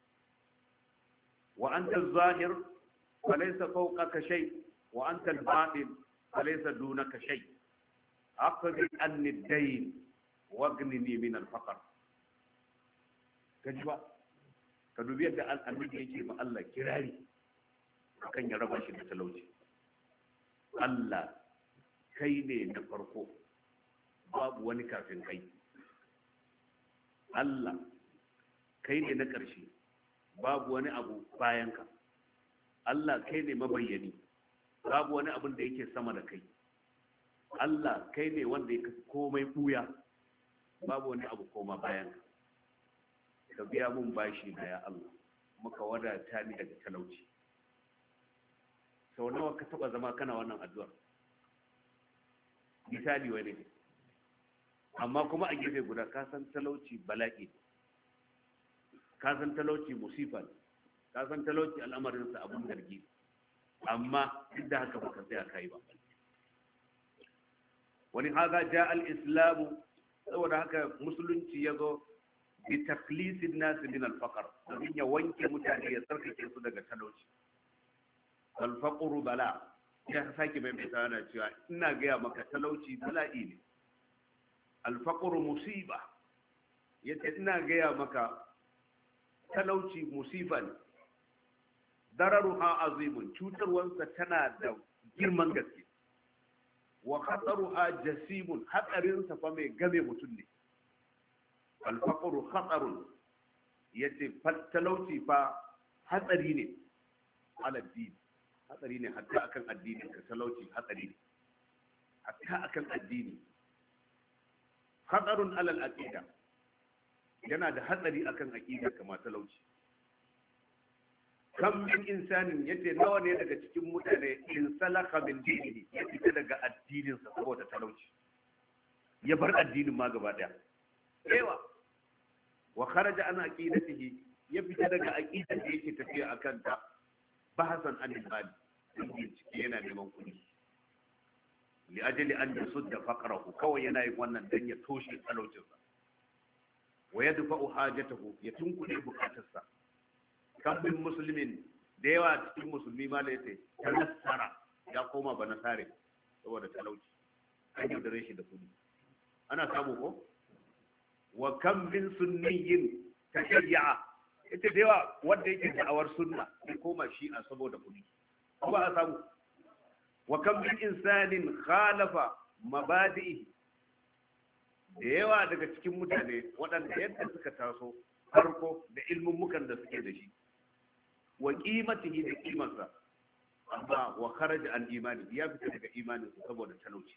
wa antal zahir falaysa fawqaka shay wa antal batin falaysa dunaka shay aqdi anni ad-dayn waghnini min al-faqr kaji ba ka dubi yadda annabi yake ma Allah kirari akan ya raba shi da talauci. Allah kai ne na farko babu wani kafin kai, Allah kai ne na ƙarshe babu wani abu bayan ka, Allah kai ne mabayyani babu wani abin da yake sama da kai, Allah kai ne wanda ya kafi komai buya babu wani abu koma bayan ka. Ka biya mun bashi na ya Allah muka wadata ni daga talauci. Sau nawa ka taba zama kana wannan addu'a? Misali wani ne, amma kuma a gefe guda ka san talauci bala'i, ka san talauci musifa, ka san talauci al'amarinsa abun zargi, amma duk da haka baka tsaya kai ba. Wani haza ja al-islamu, saboda haka musulunci ya zo bi taklisin nasu min al-faqr, domin ya wanke mutane ya tsarkake su daga talauci. Al-faqru bala, ya sake mai mai tsana cewa ina gaya maka talauci bala'i ne. Al-faqru musiba, yace ina gaya maka talauci musiba ne. Dararuha azimun, cutarwansa tana da girman gaske. Wa khataruha jasimun, hatsarinsa fa mai game mutum ne. Alfaƙuru hatsarun, ya ce talauci fa hatsari ne aladdini, hatsari ne hatta akan addini ka talauci hatsari ne hatta akan addini. Hatsarun alal aqida, yana da hatsari akan aqida kama talauci. Kam min insanin, yace nawa ne daga cikin mutane in salaka min dinihi, ya fita daga addininsa saboda talauci, ya bar addinin ma gaba daya. Ewa wa kharaja an aqidatihi, ya fita daga aqidar da yake tafiya akan ta bahasan anil mali, bincike yana neman kuɗi, li ajali an yasudda faqrahu, kawai yana yin wannan dan ya toshe talaucinsa, wa yadfa'u hajatahu, ya tunkuɗe bukatarsa. Kan bin musulmin da yawa cikin musulmi ma da yace tanassara, ya koma ba nasare saboda talauci, an yaudare shi da kuɗi. Ana samu ko? Wa kan min sunniyin tashayya, ita da yawa wanda yake da'awar sunna ya koma shi'a saboda kuɗi, ba a samu. Wa kan min insanin khalafa mabadi'i, da yawa daga cikin mutane waɗanda yadda suka taso farko da ilmummukan da suke da shi, wa qimatihi da kimarsa, amma wa kharaja an imani, ya fita daga imaninsa saboda talauci.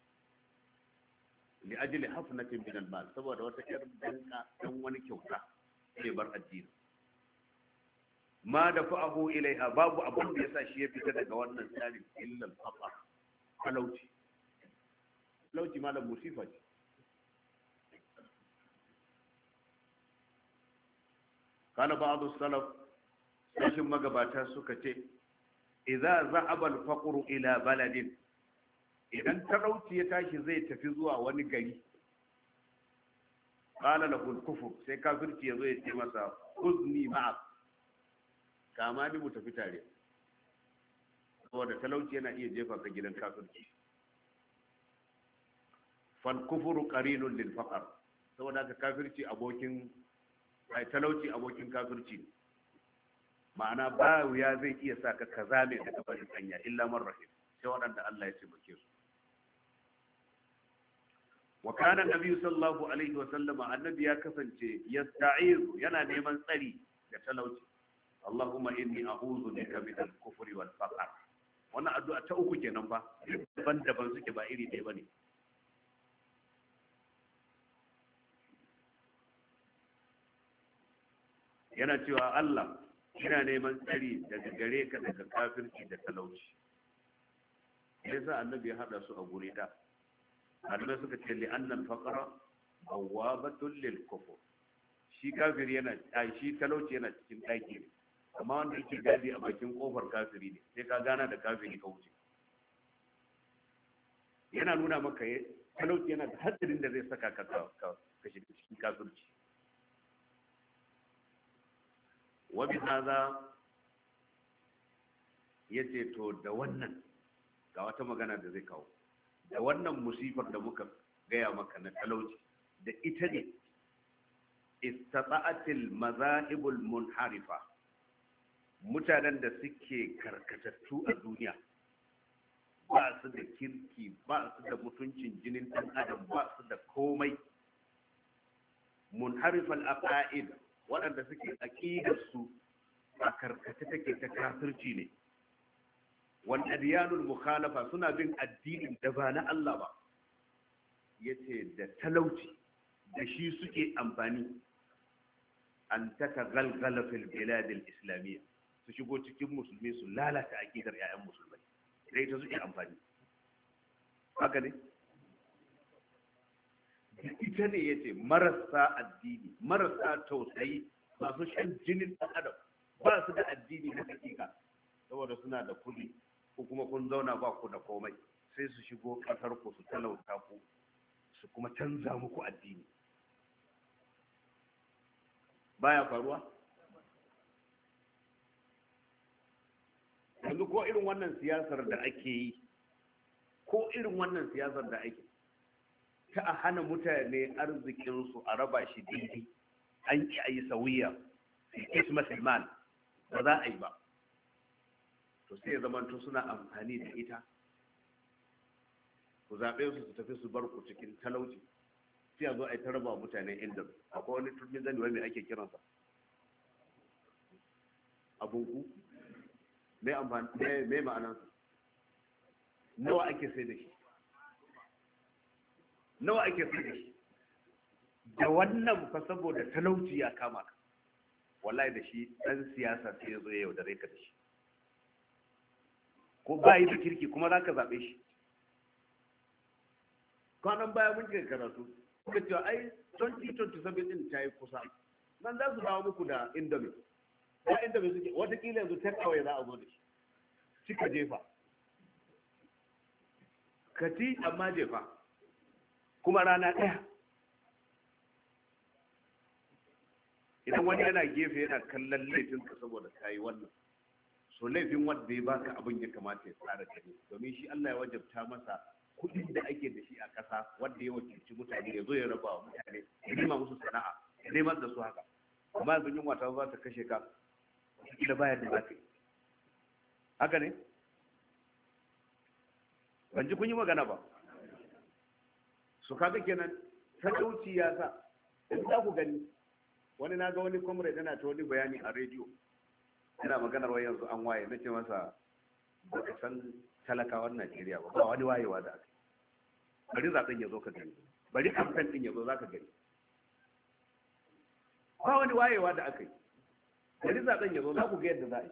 Li ajli hafnatin min al-mal, saboda wata yar danka dan wani kyauta sai bar addini. Ma da fa'ahu ilaiha, babu abin da yasa shi ya fita daga wannan tsarin illa al-faqr, talauci. Talauci malam musifa ce. Kana ba'd salaf, sashin magabata suka ce idza za'aba al-faqru ila baladin, idan talauci ya tashi zai tafi zuwa wani gari, qala lahu al-kufr, sai kafirci yazo ya ce masa uzni ma'ak, kama ni mu tafi tare, saboda talauci yana iya jefa ka gidan kafirci. Fal kufru qarinun lil faqr, saboda ka kafirci abokin ai talauci abokin kafirci, ma'ana ba wuya zai iya sa ka kaza mai daga barin hanya illa man rahim, sai waɗanda Allah ya taimake su. Wa kana nabiyyu sallallahu alaihi wa sallama, annabi ya kasance yasta'izu, yana neman tsari da talauci. Allahumma inni a'udhu bika min al-kufri wal faqr. Wannan addu'a ta uku kenan fa, daban-daban suke ba iri ɗaya bane. Yana cewa Allah, ina neman tsari daga gare ka daga kafirci da talauci. Yasa annabi ya hada su a guri da. Annabi suka ce li annal faqra bawabatun lil kufr. Shi kafiri yana a shi talauci yana cikin ɗaki ne, amma wanda yake gadi a bakin kofar kafiri ne, sai ka gana da kafiri ka wuce. Yana nuna maka talauci yana da hadarin da zai saka ka ka shiga cikin kafirci. wa bi hadha yace to da wannan ga wata magana da zai kawo, da wannan musifar da muka gaya maka na talauci da ita ne istata'atil mazahibul munharifa, mutanen da suke karkatattu a duniya, ba su da kirki, ba su da mutuncin jinin ɗan adam, ba su da komai, munharifal aqaid, waɗanda suke aqidar su a karkata take ta kafirci ne, wal adyanul mukhalafa, suna bin addinin da ba na Allah ba, yace da talauci da shi suke amfani an tatagalgala fil bilad al islamiyya, su shigo cikin musulmi su lalata aqidar ƴaƴan musulmai, dai ta suke amfani. Haka ne ita ne yace marasa addini, marasa tausayi, masu shan jinin ɗan adam, ba su da addini na hakika, saboda suna da kuɗi ko kuma kun zauna ba ku da komai, sai su shigo ƙasar ku su talauta ku, su kuma canza muku addini. Baya faruwa? Yanzu ko irin wannan siyasar da ake yi, ko irin wannan siyasar da ake ta a hana mutane arzikinsu a raba shi daidai, an ki a yi sauyiya fi ismatul mal, ba za a yi ba, to sai ya zamanto suna amfani da ita, ku zaɓe su su tafi su bar ku cikin talauci, sai a zo a yi ta raba mutane inda akwai wani turmin zani wai mai ake kiransa abunku, mai amfani mai ma'anansa, nawa ake sai da shi, nawa ake sai da shi, da wannan fa saboda talauci ya kama ka, wallahi da shi dan siyasa sai ya zo ya yaudare ka da shi, ko ba yi da kirki kuma za ka zaɓe shi. Kwanan baya mun kai karatu kuka cewa ai twenty twenty-seven din ta yi kusa, nan za su dawo muku da indomie, ko indomie suke watakila yanzu take away za a zo da shi, cika jefa kati amma jefa kuma rana ɗaya. Idan wani yana gefe yana kallon laifinka saboda ka yi wannan, so laifin wanda ya baka abin ya kamata ya tsara kare, domin shi Allah ya wajabta masa kuɗin da ake da shi a ƙasa wanda ya wakilci mutane ya zo ya raba wa mutane, ya nema musu sana'a, ya neman da su haka, amma yanzu yunwa ta za ta kashe ka, wataƙila bayan da za ka yi. Haka ne? Ban ji kun yi magana ba. Su kaga kenan talauci ya sa, in za ku gani, wani na ga wani comrade yana ta wani bayani a rediyo, yana maganar wai yanzu an waye, na ce masa ba ka san talakawan Najeriya ba, ba wani wayewa da aka yi. Bari zaɓen ya zo ka gani, bari kamfen ɗin ya zo za ka gani, ba wani wayewa da aka yi. Bari zaɓen ya zo za ku ga yadda za a yi,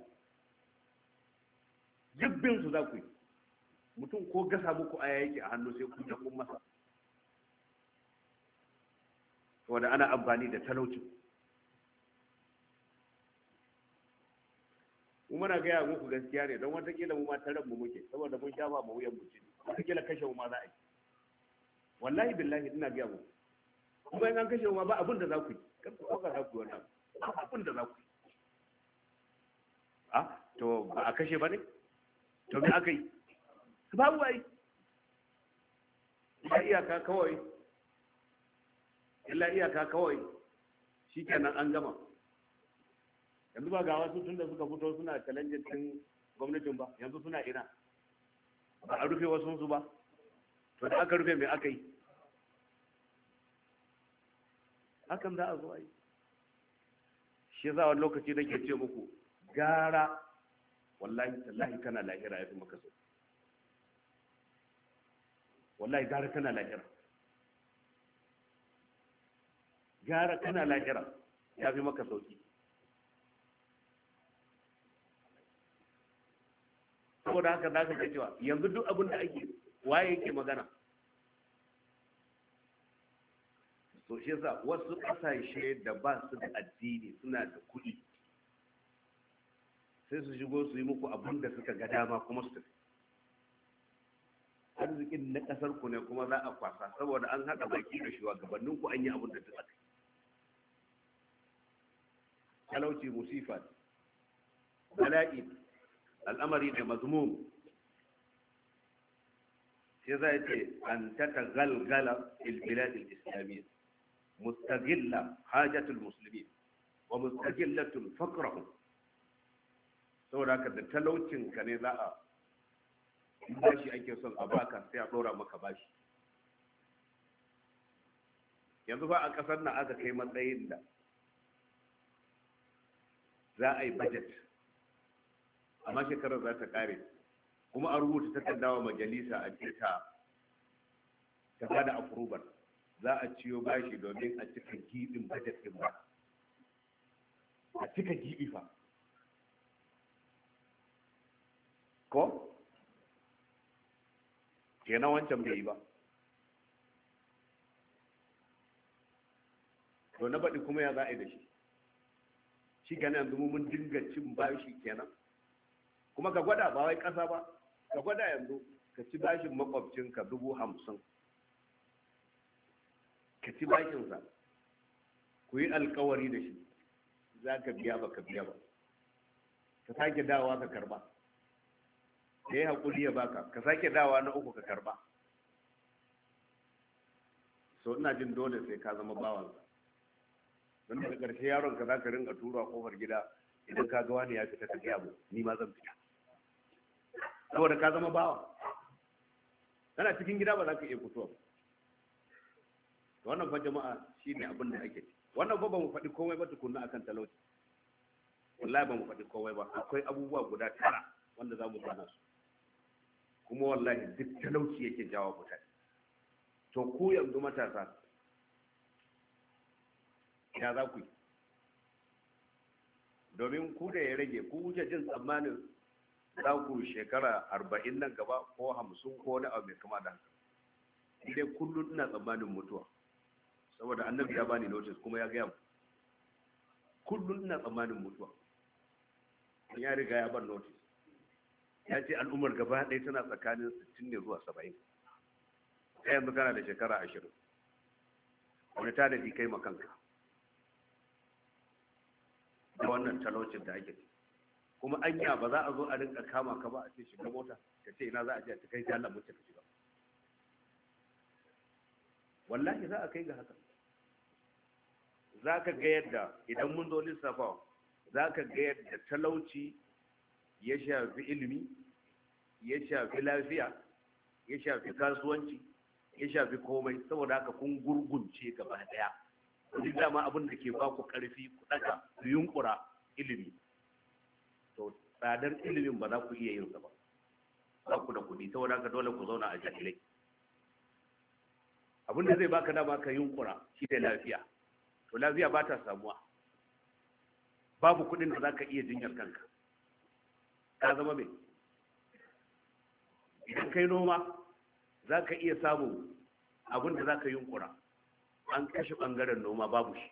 jibbin su za ku yi, mutum ko gasa muku aya yake a hannu sai kun kun masa, saboda ana amfani da talauci. mu muna gaya muku gaskiya ne, don watakila mu ma taron mu muke, saboda mun shafa mu wuyan mutum, watakila kashe mu ma za a yi. Wallahi billahi ina gaya muku, kuma in an kashe mu ma ba abin da za ku yi, kan ku ɗauka za ku yi wannan, ba abin da za ku yi. Ah, to ba a kashe ba ne? To me aka yi? Babu ai. Illa iyaka kawai, illa iyaka kawai, shi kenan an gama. Yanzu ba ga wasu tun da suka fito suna challenge din gwamnatin ba, yanzu suna ina, ba a rufe wasu su ba, to da aka rufe mai aka yi, hakan za a zo a yi. Shi za wani lokaci da ke ce muku gara, wallahi tallahi kana lahira ya fi maka so, wallahi gara kana lahira, gara kana lahira ya fi maka sauki. Saboda haka za ka ga cewa yanzu duk abin da ake waye yake magana, so shi yasa wasu ƙasashe da ba su da addini suna da kuɗi sai su shigo su yi muku abin da suka ga dama kuma su tafi arzikin na ƙasar ku ne kuma za a kwasa saboda an haɗa baki da shugabannin ku an yi abin da duk aka talauci musifa bala'i al'amari da mazmum sai za ce an taka galgala ilbiladil islamiyya mustagilla hajatul muslimin wa mustagillatul faqrahum saboda haka da talaucin ka ne za a bashi ake son a baka sai a dora maka bashi yanzu ba a kasar nan aka kai matsayin da za a yi budget amma shekarar za ta kare kuma a rubuta takardawa majalisa a ce ta ta bada approval za a ciyo bashi domin a cika gibin budget din ba a cika gibi fa ko kenan wancan bai yi ba to na baɗi kuma ya za a yi da shi shi kenan yanzu mun dinga cin bashi kenan kuma ka gwada ba wai ƙasa ba ka gwada yanzu ka ci bashin makwabcinka dubu hamsin ka ci bashinsa ku yi alkawari da shi za ka biya ba ka biya ba ka sake dawa ka karba ka yi haƙuri ya baka ka sake dawa na uku ka karba so ina jin dole sai ka zama bawansa don daga ƙarshe yaron ka za ka ringa tura kofar gida idan ka ga wani ya fita ka gaya mu ni ma zan fita saboda ka zama bawa kana cikin gida ba za ka iya fitowa wannan fa jama'a shi ne abin da ake wannan fa ba mu faɗi komai ba tukunna akan talauci wallahi ba mu faɗi komai ba akwai abubuwa guda tara wanda za mu gana su kuma wallahi duk talauci yake jawo mutane to ku yanzu matasa ya za ku yi domin ku da ya rage ku wuce jin tsammanin za ku shekara arba'in nan gaba ko hamsin ko wani abu mai kama da haka dai kullum ina tsammanin mutuwa saboda annabi ya bani notice kuma ya gaya mu kullum ina tsammanin mutuwa ya riga ya ban notice ya ce al'ummar gaba ɗaya tana tsakanin sittin ne zuwa saba'in sai yanzu kana da shekara ashirin wani tanadi kai makanka da wannan talaucin da ake kuma anya ba za a zo a rinka kama ka ba a ce shiga mota ka ce ina za a je a kai Allah mutum ka shiga wallahi za a kai ga haka za ka ga yadda idan mun zo lissafawa za ka ga yadda talauci ya shafi ilimi ya shafi lafiya ya shafi kasuwanci ya shafi komai saboda haka kun gurgunce gaba daya duk dama abin da ke baku karfi ku daga ku yunkura ilimi to tsadar ilimin ba za ku iya yin sa ba ba ku da kuɗi saboda haka dole ku zauna a jahilai abin da zai baka dama ka yunkura shi da lafiya to lafiya ba ta samuwa babu kuɗin da za ka iya jinyar kanka ka zama mai idan kai noma za ka iya samun abin da za ka yunkura an kashe ɓangaren noma babu shi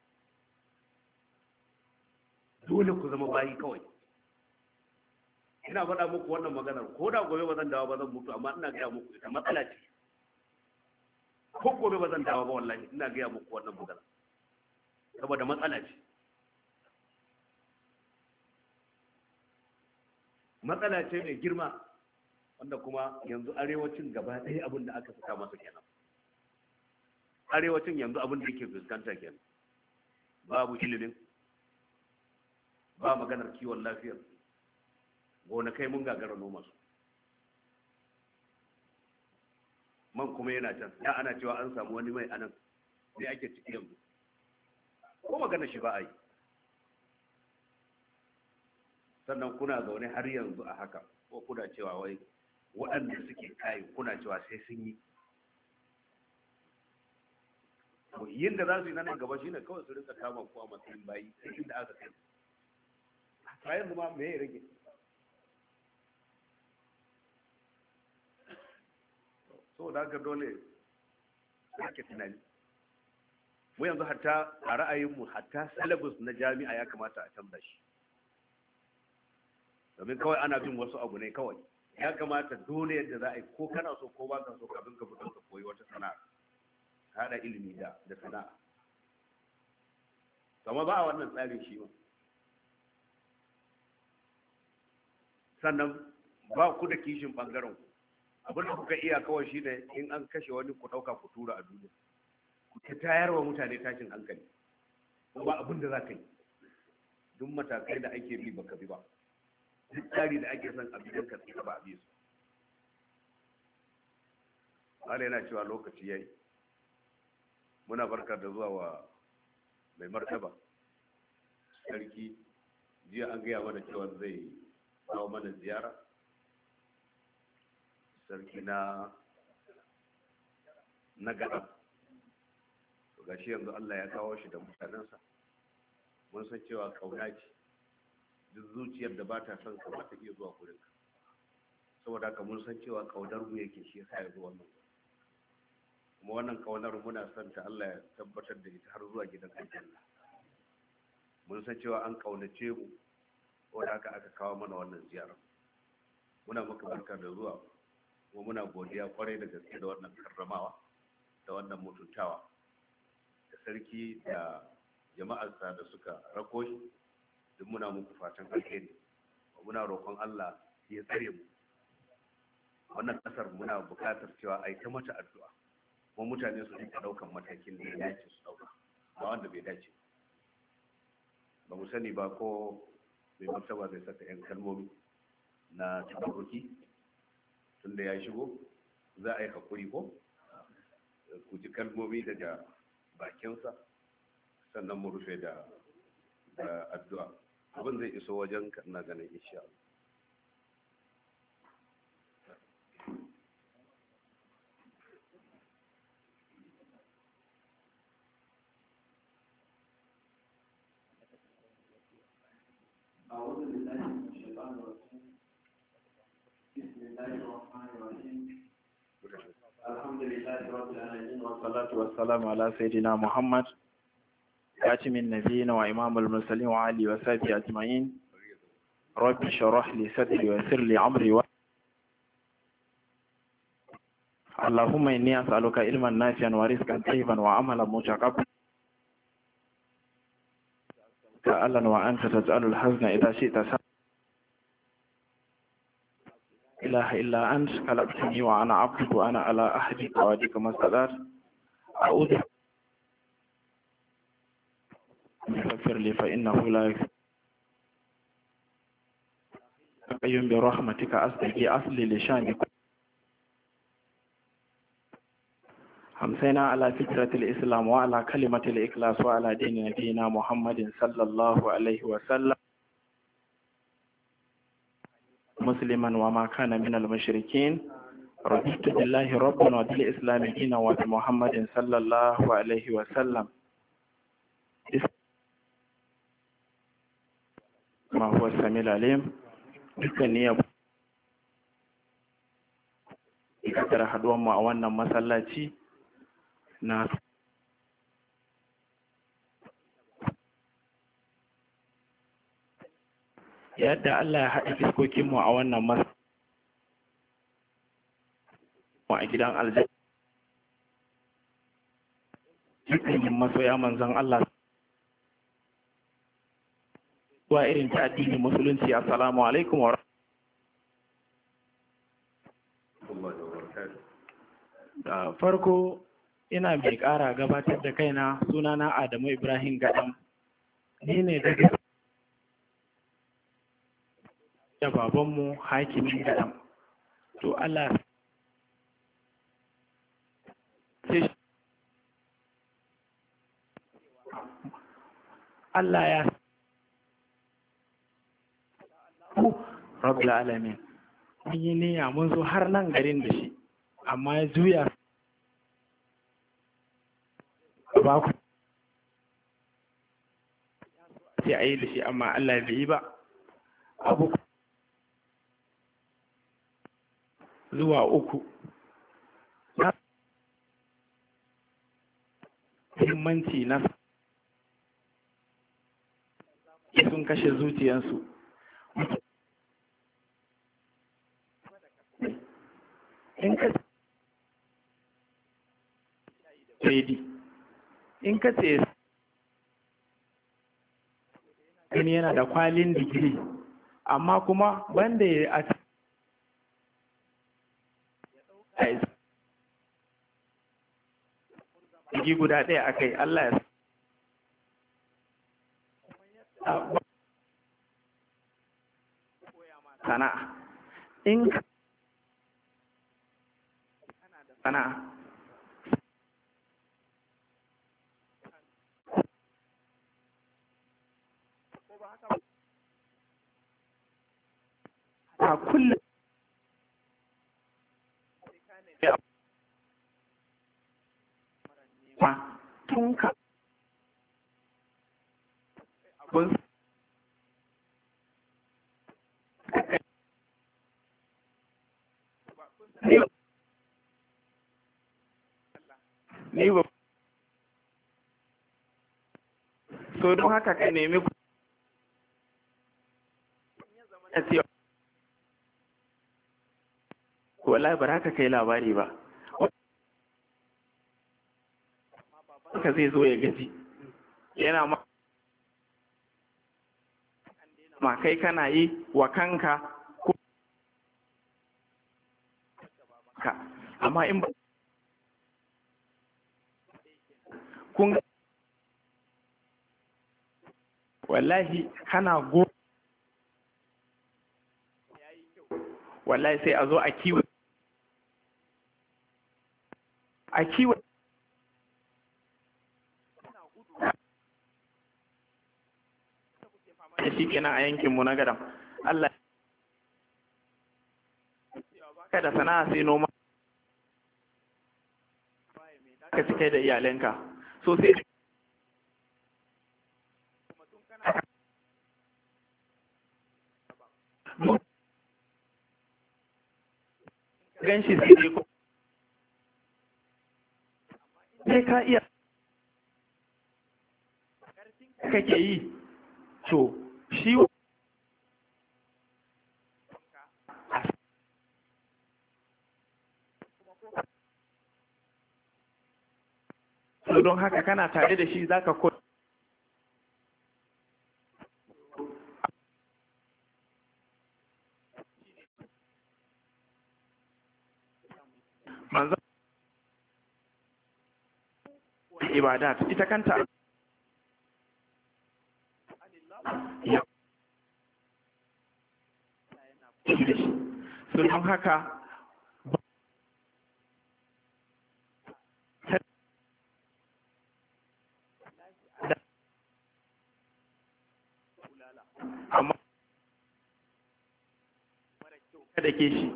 dole ku zama bayi kawai ina faɗa muku wannan maganar ko da gobe ba zan dawo ba zan mutu amma ina gaya muku ita matsala ce ko gobe ba zan dawo ba wallahi ina gaya muku wannan maganar saboda matsala ce matsala ce mai girma wanda kuma yanzu arewacin gaba ɗaya abin da aka saka masa kenan arewacin yanzu abin da yake fuskanta kenan babu ilimin ba maganar kiwon lafiya gonakai mun gagara noma su man kuma yana can ya ana cewa an samu wani mai anan sai ake ciki yanzu ko magana shi ba a yi sannan kuna zaune har yanzu a haka ko kuna cewa wai waɗanda suke kai kuna cewa sai sun yi yin da za su yi nan gaba shine kawai su rinka kama ku a matsayin bayi sai inda aka kai bayan zuma me ya rage so da haka dole ake tunani mu yanzu hatta a ra'ayinmu hatta syllabus na jami'a ya kamata a canza shi, domin kawai ana bin wasu abu ne kawai. Ya kamata dole yadda za a yi, ko kana so ko ba ka so, kafin ka fito ka koyi wata sana'a, ka haɗa ilimi da da sana'a. Kama ba a wannan tsarin shi ba. Sannan ba ku da kishin ɓangaren ku, abin da kuka iya kawai shi da in an kashe wani ku ɗauka ku tura a duniya, ku ta tayar wa mutane tashin hankali, ko ba abin da za ka yi. Duk matakai da ake bi baka bi ba, duk tsari da ake son abin ka tsika ba a bi su. Allah yana cewa lokaci yayi. Muna barka da zuwa wa mai martaba sarki. Jiya an gaya mana cewa zai kawo mana ziyara, sarki na na gada. To gashi yanzu Allah ya kawo shi da mutanensa. Mun san cewa kauna ce, duk zuciyar da ba ta son ka ba ta iya zuwa gurin ka. Saboda haka mun san cewa kaunar mu yake, shi yasa ya zo wannan. Kuma wannan kaunar muna son ta Allah ya tabbatar da ita har zuwa gidan aljanna. Mun san cewa an kaunace mu, wanda haka aka kawo mana wannan ziyara. Muna maka barka da zuwa, kuma muna godiya kwarai da gaske da wannan karramawa da wannan mutuntawa da sarki da jama'arsa da suka rako shi. Duk muna muku fatan alheri, muna roƙon Allah ya tsare mu. Wannan kasar muna buƙatar cewa a yi ta mata addu'a, kuma mutane su dinga ɗaukan matakin da ya dace su ɗauka, ba wanda bai dace. Ba mu sani ba ko mai martaba zai saka 'yan kalmomi na tabarruki tunda ya shigo. Za a yi hakuri ko ku ji kalmomi daga bakinsa, sannan mu rufe da addu'a. Abin zai iso wajen ka, ina ganin insha Allah. أعوذ بالله من الشيطان الرجيم. بسم الله الرحمن الرحيم. الحمد لله رب العالمين، والصلاة والسلام على سيدنا محمد خاتم النبيين وإمام المرسلين وعلي وصحبه أجمعين. رب اشرح لي صدري ويسر لي أمري و... اللهم إني أسألك علما نافعا ورزقا طيبا وعملا متقبلا تعالى وأنت تجعل الحزن إذا شئت سا... إله إلا أنت خلقتني وأنا عبدك وأنا على أحدك ووعدك ما استطعت. أعوذ اغفر لي فإنه لا يغفر قيوم برحمتك أستغفر أصلي لشانك. همسينا على فكرة الإسلام وعلى كلمة الإخلاص وعلى دين نبينا محمد صلى الله عليه وسلم مسلما وما كان من المشركين. رضيت بالله ربا وبالإسلام دينا وبمحمد صلى الله عليه وسلم. ما هو السميع العليم. dukkan niyya ikakar haduwan mu a wannan masallaci na yadda Allah ya haɗa fiskokin mu a wannan masallaci a gidan aljanna. dukkanin masoya manzon Allah wa irin ta addinin musulunci. Assalamu alaikum wa da farko ina mai ƙara gabatar da kaina. Sunana Adamu Ibrahim Gadam, ni ne daga da babanmu hakimin Gadam. To Allah Allah ya Rabbul Alamin. Mun yi niyya mun zo har nan garin da shi, amma ya juya ba ku sai a yi da shi, amma Allah bai yi ba. Abu zuwa uku muhimmanci na sun kashe zuciyarsu. In ka ready in ka ce gani yana da kwalin digiri amma kuma banda ya a digi guda ɗaya a kai Allah ya sana'a in ka sana'a a kullum ma tun ka abun ne ba so don haka ka nemi ku ya ce wallahi ba haka kai labari ba ka zai zo ya gaji yana ma ma kai kana yi wa kanka ko ka amma in ba kun wallahi kana go wallahi sai a zo a kiwo a kiwo da shi kenan a yankinmu na gadam Allah ka da sana'a sai noma ka cike da iyalanka so sai gan shi sai dai ko sai ka iya kake yi to shi don haka kana tare da shi zaka ko manzo ibadat ita kanta ya so don haka amma kada ke shi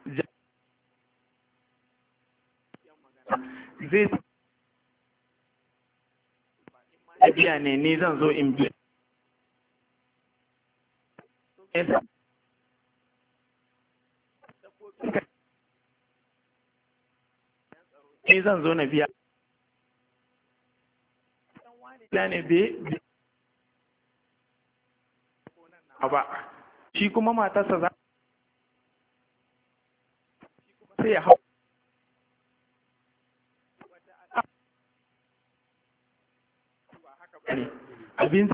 zai biya ne ni zan zo in biya ni zan zo na biya ne bai ba shi kuma matarsa za sai ya hau abin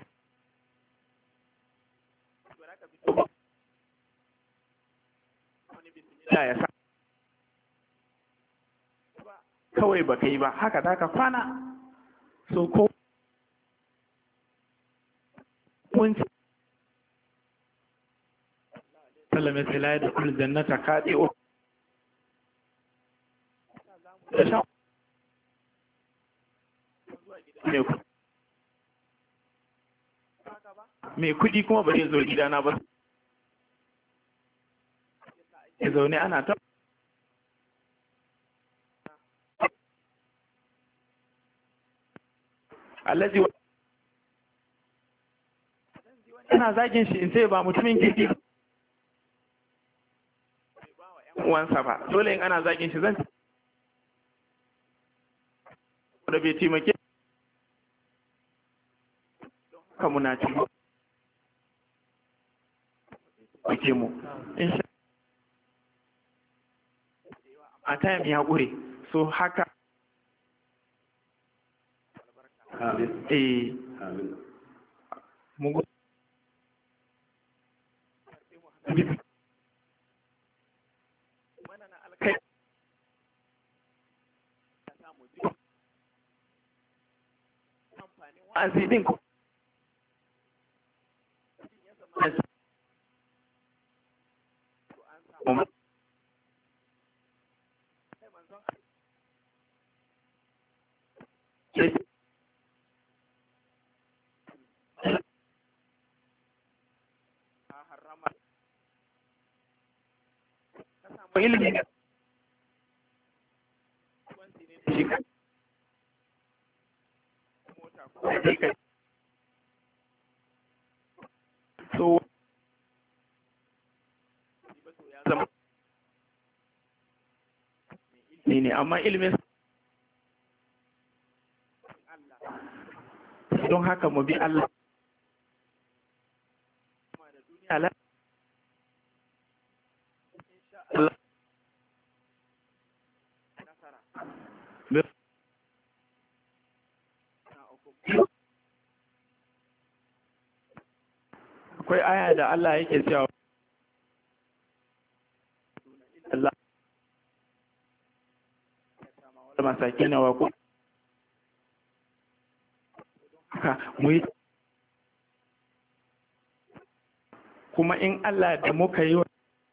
ya sa kawai ba ka yi ba haka za ka kwana so ko kunci sallame sai la da kullu jannata qati'u da sha mai kudi kuma ba zai zo gidana ba ya zaune ana ta allazi ana zagin shi in sai ba mutumin kirki uwansa ba dole in ana zagin shi zan da bai taimake ka muna ci ake mu insha a time ya ƙure so haka eh mu kai azidin ko ilimi so ya zama ne ne amma ilimin don haka mu bi Allah Allah akwai aya da Allah yake cewa Allah masakina wa ku mu yi kuma in Allah da muka yi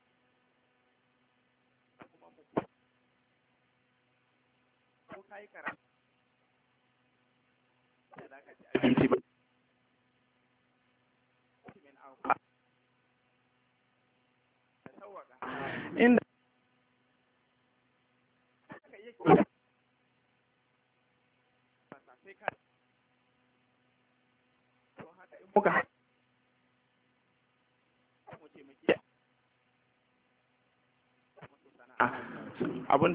abinci ba inda muka abinda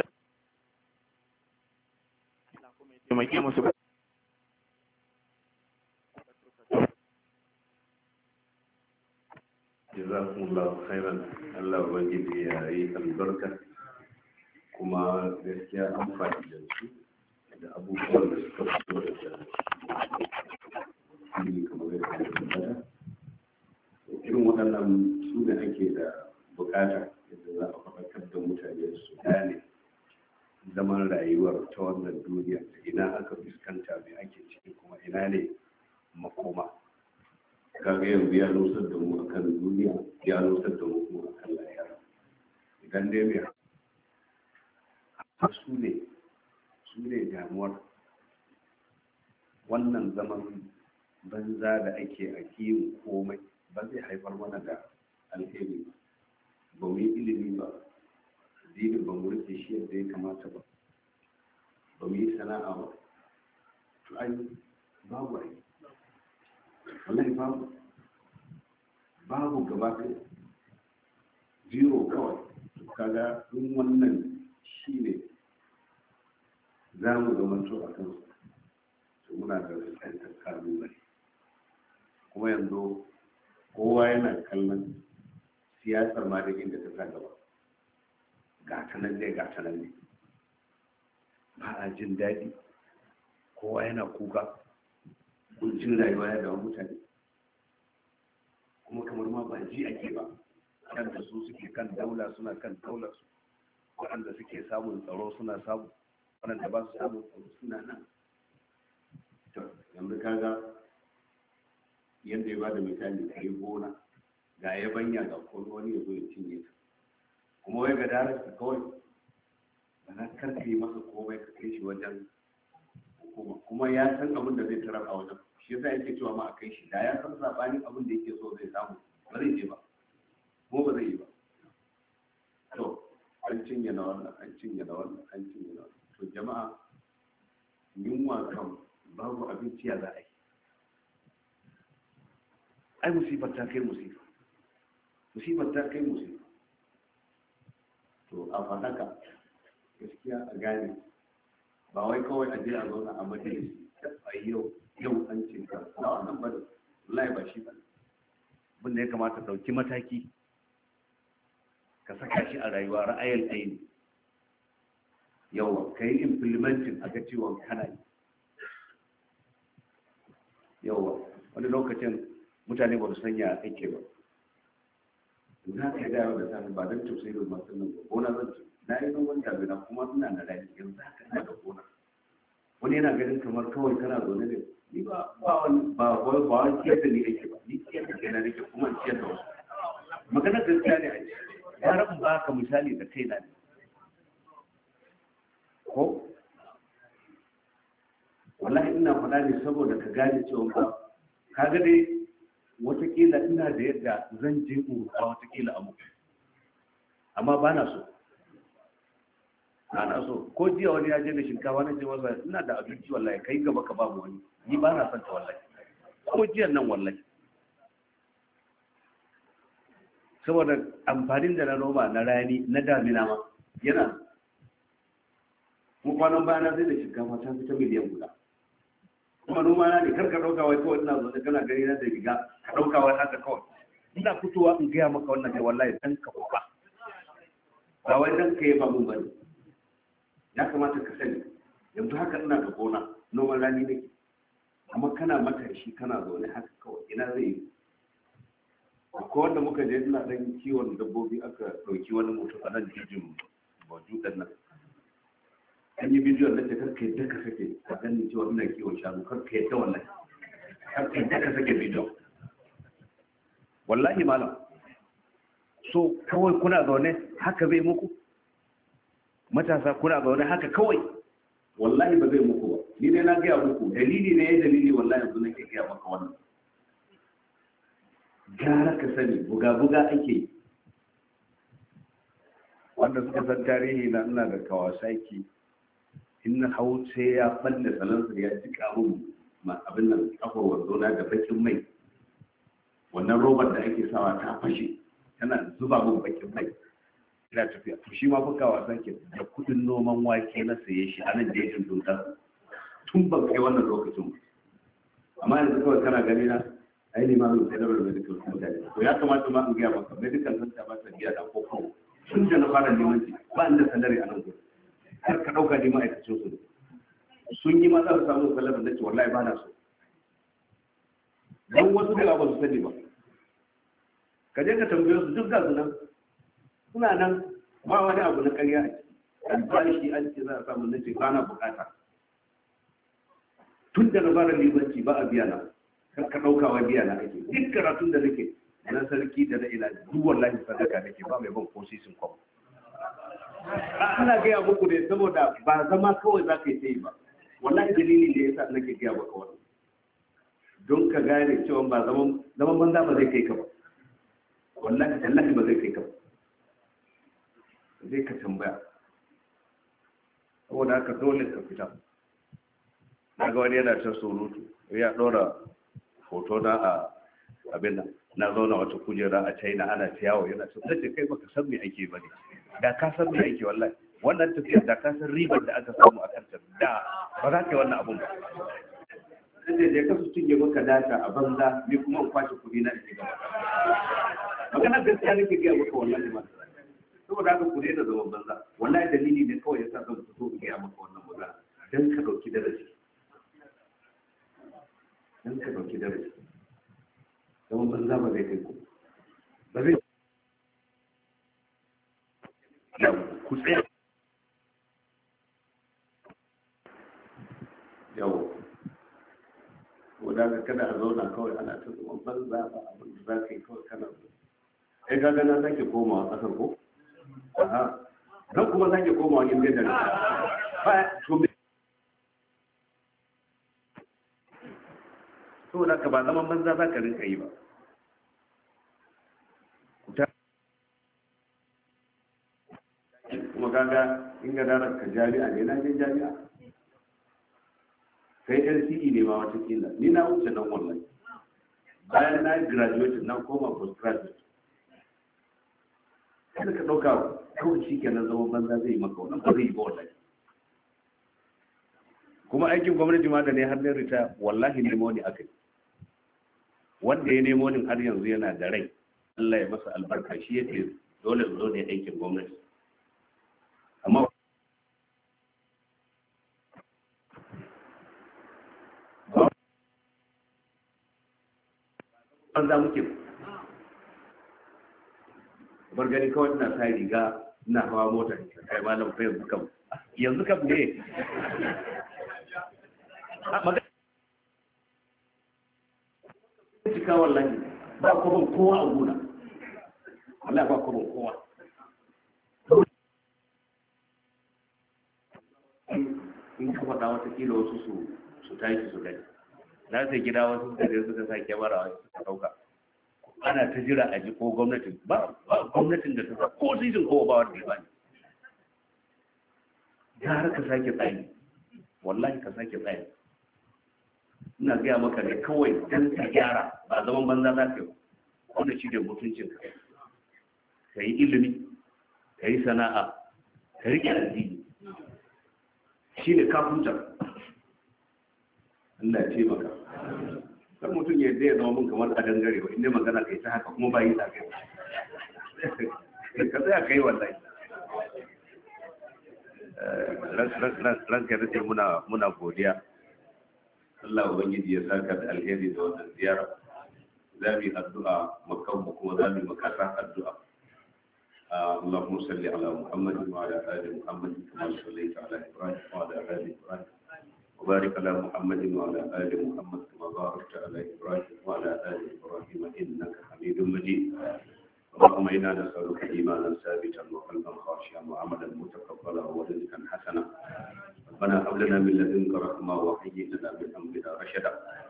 taimake musu ba jazakumullahu khairan Allah ubangiji ya yi albarka kuma gaskiya an fa'idantu da abubuwan da suka fito daga ilimi kamar yadda ya tabbata irin waɗannan su ne ake da bukata yadda za a faɗakar da mutane su gane zaman rayuwar ta wannan duniya da ina aka fuskanta mai ake ciki kuma ina ne makoma kaga yanzu ya nusar da mu akan duniya ya nusar da mu kuma akan lahira idan dai mai su ne su ne damuwar wannan zaman banza da ake a kiyin komai ba zai haifar mana da alheri ba mu yi ilimi ba addinin ba mu rike shi yadda ya kamata ba ba mu yi sana'a ba to ai babu ai wallahi babu babu gaba ɗaya zero kawai kaga in wannan shi ne za mu zamanto a kansu to muna da fuskantar kalubale kuma yanzu kowa yana kallon siyasar ma da inda ta sa gaba ga ta nan dai ga ta nan ne ba a jin daɗi kowa yana kuka kuncin rayuwa ya dawo mutane kuma kamar ma ba ji ake ba waɗanda su suke kan daula suna kan daular su waɗanda suke samun tsaro suna samu waɗanda ba su samun tsaro suna nan to yanzu kaga yadda ya bada misali ka yi gona ga yabanya ga kuma wani ya zo ya cinye ta kuma wai ga darasa kawai ba na karfe masa komai ka kai shi wajen hukuma kuma ya san abin da zai tarar a wajen shi yasa yake cewa ma a kai shi da ya san sabanin abin da yake so zai samu ba zai je ba ko ba zai yi ba to an cinye na wannan an cinye na wannan an cinye na wannan to jama'a yunwa kan babu abinci ya za a yi ai musibar ta kai musifa musibar ta kai musifa to a fadaka gaskiya a gane ba wai kawai a je a zauna a majalisi a yau yau an cinka na wannan ba lokacin da ya kamata ɗauki mataki ka saka shi a rayuwa ra'ayar aini yawa ka yi implementing a ga ciwon kana yi yawa wani lokacin mutane ba su sanya ake ba na ka da yawa da sani ba don tausayi da masu nan gona zan ce na yi noman damina kuma ina da rani yanzu haka ina da gona wani yana ganin kamar kawai kana zaune ne ni ba ba wani ba wai ba wani ciyar da ni ake ba ni ciyar da kaina nake kuma ciyar da wasu maganar gaskiya ne a yi ya rabu ba ka misali da kaina ne ko wallahi ina faɗa ne saboda ka gane cewa ba ka ga dai watakila ina da yadda zan je uruwa watakila a mutu amma ba na so ba na so ko jiya wani ya je da shinkawa na ce masa ina da abinci wallahi kai gaba ka babu wani ni ba na son ta wallahi ko jiyan nan wallahi saboda amfanin da na noma na rani na damina ma yana mu kwanan bayana zai da shinkafa ta fita miliyan guda kuma noma na ne kar ka ɗauka wai kawai ina zo da kana gani na da riga ka ɗauka wai haka kawai ina fitowa in gaya maka wannan kai wallahi dan ka kuka ba wai dan ka yi ba mun bane ya kamata ka sani yanzu haka ina da gona noman rani nake amma kana matashi kana zaune haka kawai ina zai yi ko wanda muka je ina dan kiwon dabbobi aka ɗauki wani mutum a nan jijin baju ɗan nan an yi bidiyon na ce karka yadda ka sake a ganin cewa ina kiwon shanu karka yadda wallahi karka yadda ka sake bidiyon wallahi malam so kawai kuna zaune haka zai muku matasa kuna zaune haka kawai wallahi ba zai muku ba ni ne na gaya muku dalili ne ya dalili wallahi yanzu nake gaya maka wannan gara ka sani buga-buga ake yi wanda suka san tarihi na ina da Kawasaki in na hau sai ya balle salansa ya jika mun abin nan kafar wanzo na da bakin mai wannan robar da ake sawa ta fashe tana zuba mun bakin mai ina tafiya to shi ma fa Kawasaki da kudin noman wake na saye shi a nan da yake dodar tun ban kai wannan lokacin amma yanzu kawai kana gani na ai ne ma mun sai da medical center to ya kamata ma in ga maka medical center ba ta biya da koko tun da na fara neman ba inda salari a nan gudu har ka ɗauka ne ma'aikacin su sun yi ma za su samu salarin da ce wallahi ba na so don wasu da ba su sani ba ka je ka tambaye su duk gasu nan suna nan ba wani abu na karya a albashi an ce za a samu na ce ba na bukata tun da na fara libanci ba a biya na kar ka ɗauka wa biya na ake duk karatun da nake na sarki da na ila duk wallahi sadaka nake ba mai ban ko sisin kwam ana gaya muku ne saboda ba zama kawai za ka yi ta yi ba wallahi dalili da ya sa nake gaya maka wannan don ka gane cewa ba zaman zaman banza ba zai kai ka ba wallahi tallahi ba zai kai ka ba zai ka tambaya saboda haka dole ka fita na ga wani yana ta surutu ya ɗora hoto na a abin nan na zauna wata kujera a china ana ta yawo yana ta sace kai baka san me ake ba ne da ka san me ake wallahi wannan tafiyar da ka san ribar da aka samu a kanta da ba za ka yi wannan abun ba sai da ka su cinye maka data a banza ni kuma in kwace kuɗi na ake gaba magana gaskiya nake gaya maka wallahi ma saboda haka ku daina zaman banza wallahi dalili ne kawai yasa zan fito in gaya maka wannan magana dan ka dauki darasi dan ka dauki darasi zaman banza ba zai kai ku ba zai ku tsaye yawo wadda kada a zauna kawai ana ta zaman banza ba abin da za ka yi kawai kana zo ai gaga na sake komawa kasar ko aha nan kuma sake komawa inda da na ba to me to da ka ba zaman banza za ka rinka yi ba kuma kaga in ga darar ka jami'a ne na je jami'a kai L C E ne ma wata kila ni na wuce nan wallahi bayan na graduate na koma postgraduate kada ka dauka kawai shi kenan zaman banza zai yi maka wannan ba zai yi ba wallahi kuma aikin gwamnati ma da ne har ne rita wallahi nemo ne akai wanda ya nemo din har yanzu yana da rai Allah ya masa albarka shi yake dole zo ne aikin gwamnati amma an za muke bar gani kawai ina sa riga ina hawa mota kai malam fa yanzu kam yanzu kam ne cika wallahi ba kuma kowa a gona wallahi ba kuma kowa in ka faɗa wata kila wasu su su tashi su gani na sai gida wasu da suka sa kyamara wasu suka ɗauka ana ta jira a ji ko gwamnatin ba gwamnatin da ta sa ko sijin ko ba wanda ba ne ya har ka sake tsayi wallahi ka sake tsayi ina gaya maka ne kawai dan ka gyara ba zaman banza za ka yi wanda shi da mutuncin ka ka yi ilimi ka yi sana'a ka riƙe addini shi ne kafunta Allah ya ce maka kan mutum ya zai zama mun kamar a dangare ba inda magana kai ta haka kuma ba yi ta kai ka tsaya kai wallahi ranka da ce muna godiya Allah ubangiji ya saka da alheri da wannan ziyara za mu yi addu'a makan mu kuma za mu yi makasa addu'a اللهم صل على محمد وعلى ال محمد كما صليت على ابراهيم وعلى ال ابراهيم وبارك على محمد وعلى ال محمد كما باركت على ابراهيم وعلى ال ابراهيم انك حميد مجيد اللهم انا نسالك ايمانا ثابتا وقلبا خاشعا وعملا متقبلا ورزقا حسنا ربنا هب لنا من لدنك رحمه وهيئ لنا من امرنا رشدا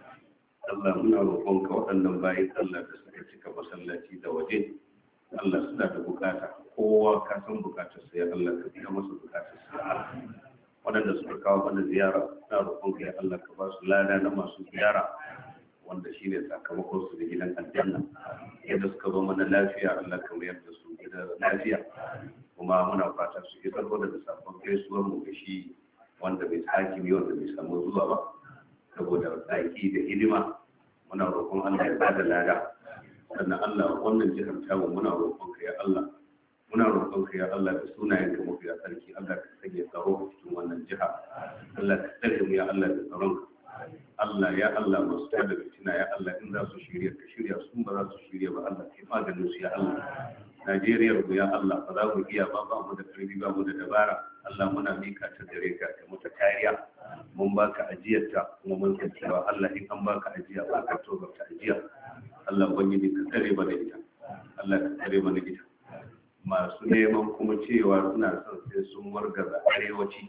Allah muna roƙonka waɗannan bayan Allah da suka cika masallaci da waje Allah suna da bukata kowa ka san bukatar sa ya Allah ka biya masa bukatar sa waɗanda suka kawo mana ziyara na roƙonka ya Allah ka ba su lada na masu ziyara wanda shine sakamakon su da gidan aljanna yadda suka zo mana lafiya Allah ka mayar da su gidan lafiya kuma muna fata su yi tsaro da sakon gaisuwar mu ga shi wanda bai hakimi wanda bai samu zuwa ba saboda daki da hidima muna roƙon Allah ya bada lada sannan Allah wannan jihar tamu muna roƙon ka ya Allah muna roƙon ka ya Allah da sunayen ka mafi sarki Allah ka sanya tsaro a cikin wannan jiha Allah ka tsare mu ya Allah da tsaron ka Allah ya Allah masu tada fitina ya Allah in za su shirya ka shirya sun ba za su shirya ba Allah kai maganin su ya Allah Najeriya mu ya Allah ba za mu iya ba ba mu da karfi ba mu da dabara Allah muna mika ta gare ka ka mata kariya mun baka ajiyarta kuma mun san cewa Allah in an baka ajiya ba ka to ta ajiya Allah ubangiji ka tsare mana ita Allah ka tsare mana ita masu neman kuma cewa suna son sai sun wargaza arewaci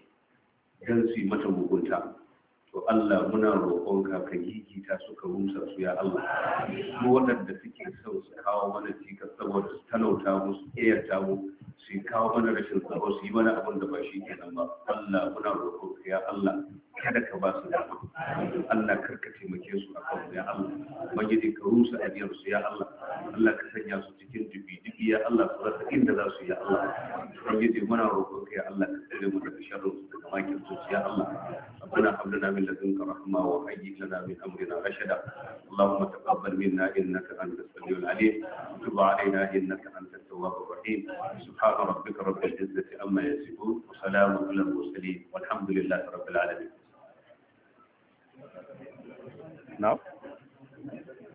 don su yi mata mugunta to Allah muna roƙonka ka gigita su ka rusa su ya Allah su waɗanda suke son su kawo mana cikas saboda su talauta mu su ƙiyarta mu su kawo mana rashin tsaro su yi mana abin da ba shi kenan ba Allah muna roƙonka ya Allah kada ka ba su dama Allah karka taimake su a kan ya Allah ubangiji ka rusa ajiyar su ya Allah Allah ka sanya su cikin dubi dubi ya Allah su rasa inda za su ya Allah ubangiji muna roƙonka ya Allah ka tsare mu daga sharrin su daga makin su ya Allah ربنا هب لنا من لدنك رحمة وهيئ لنا من أمرنا رشدا اللهم تقبل منا إنك أنت السميع العليم وتب علينا إنك أنت التواب الرحيم سبحان ربك رب العزة عما يصفون وسلام على المرسلين والحمد لله رب العالمين. نعم.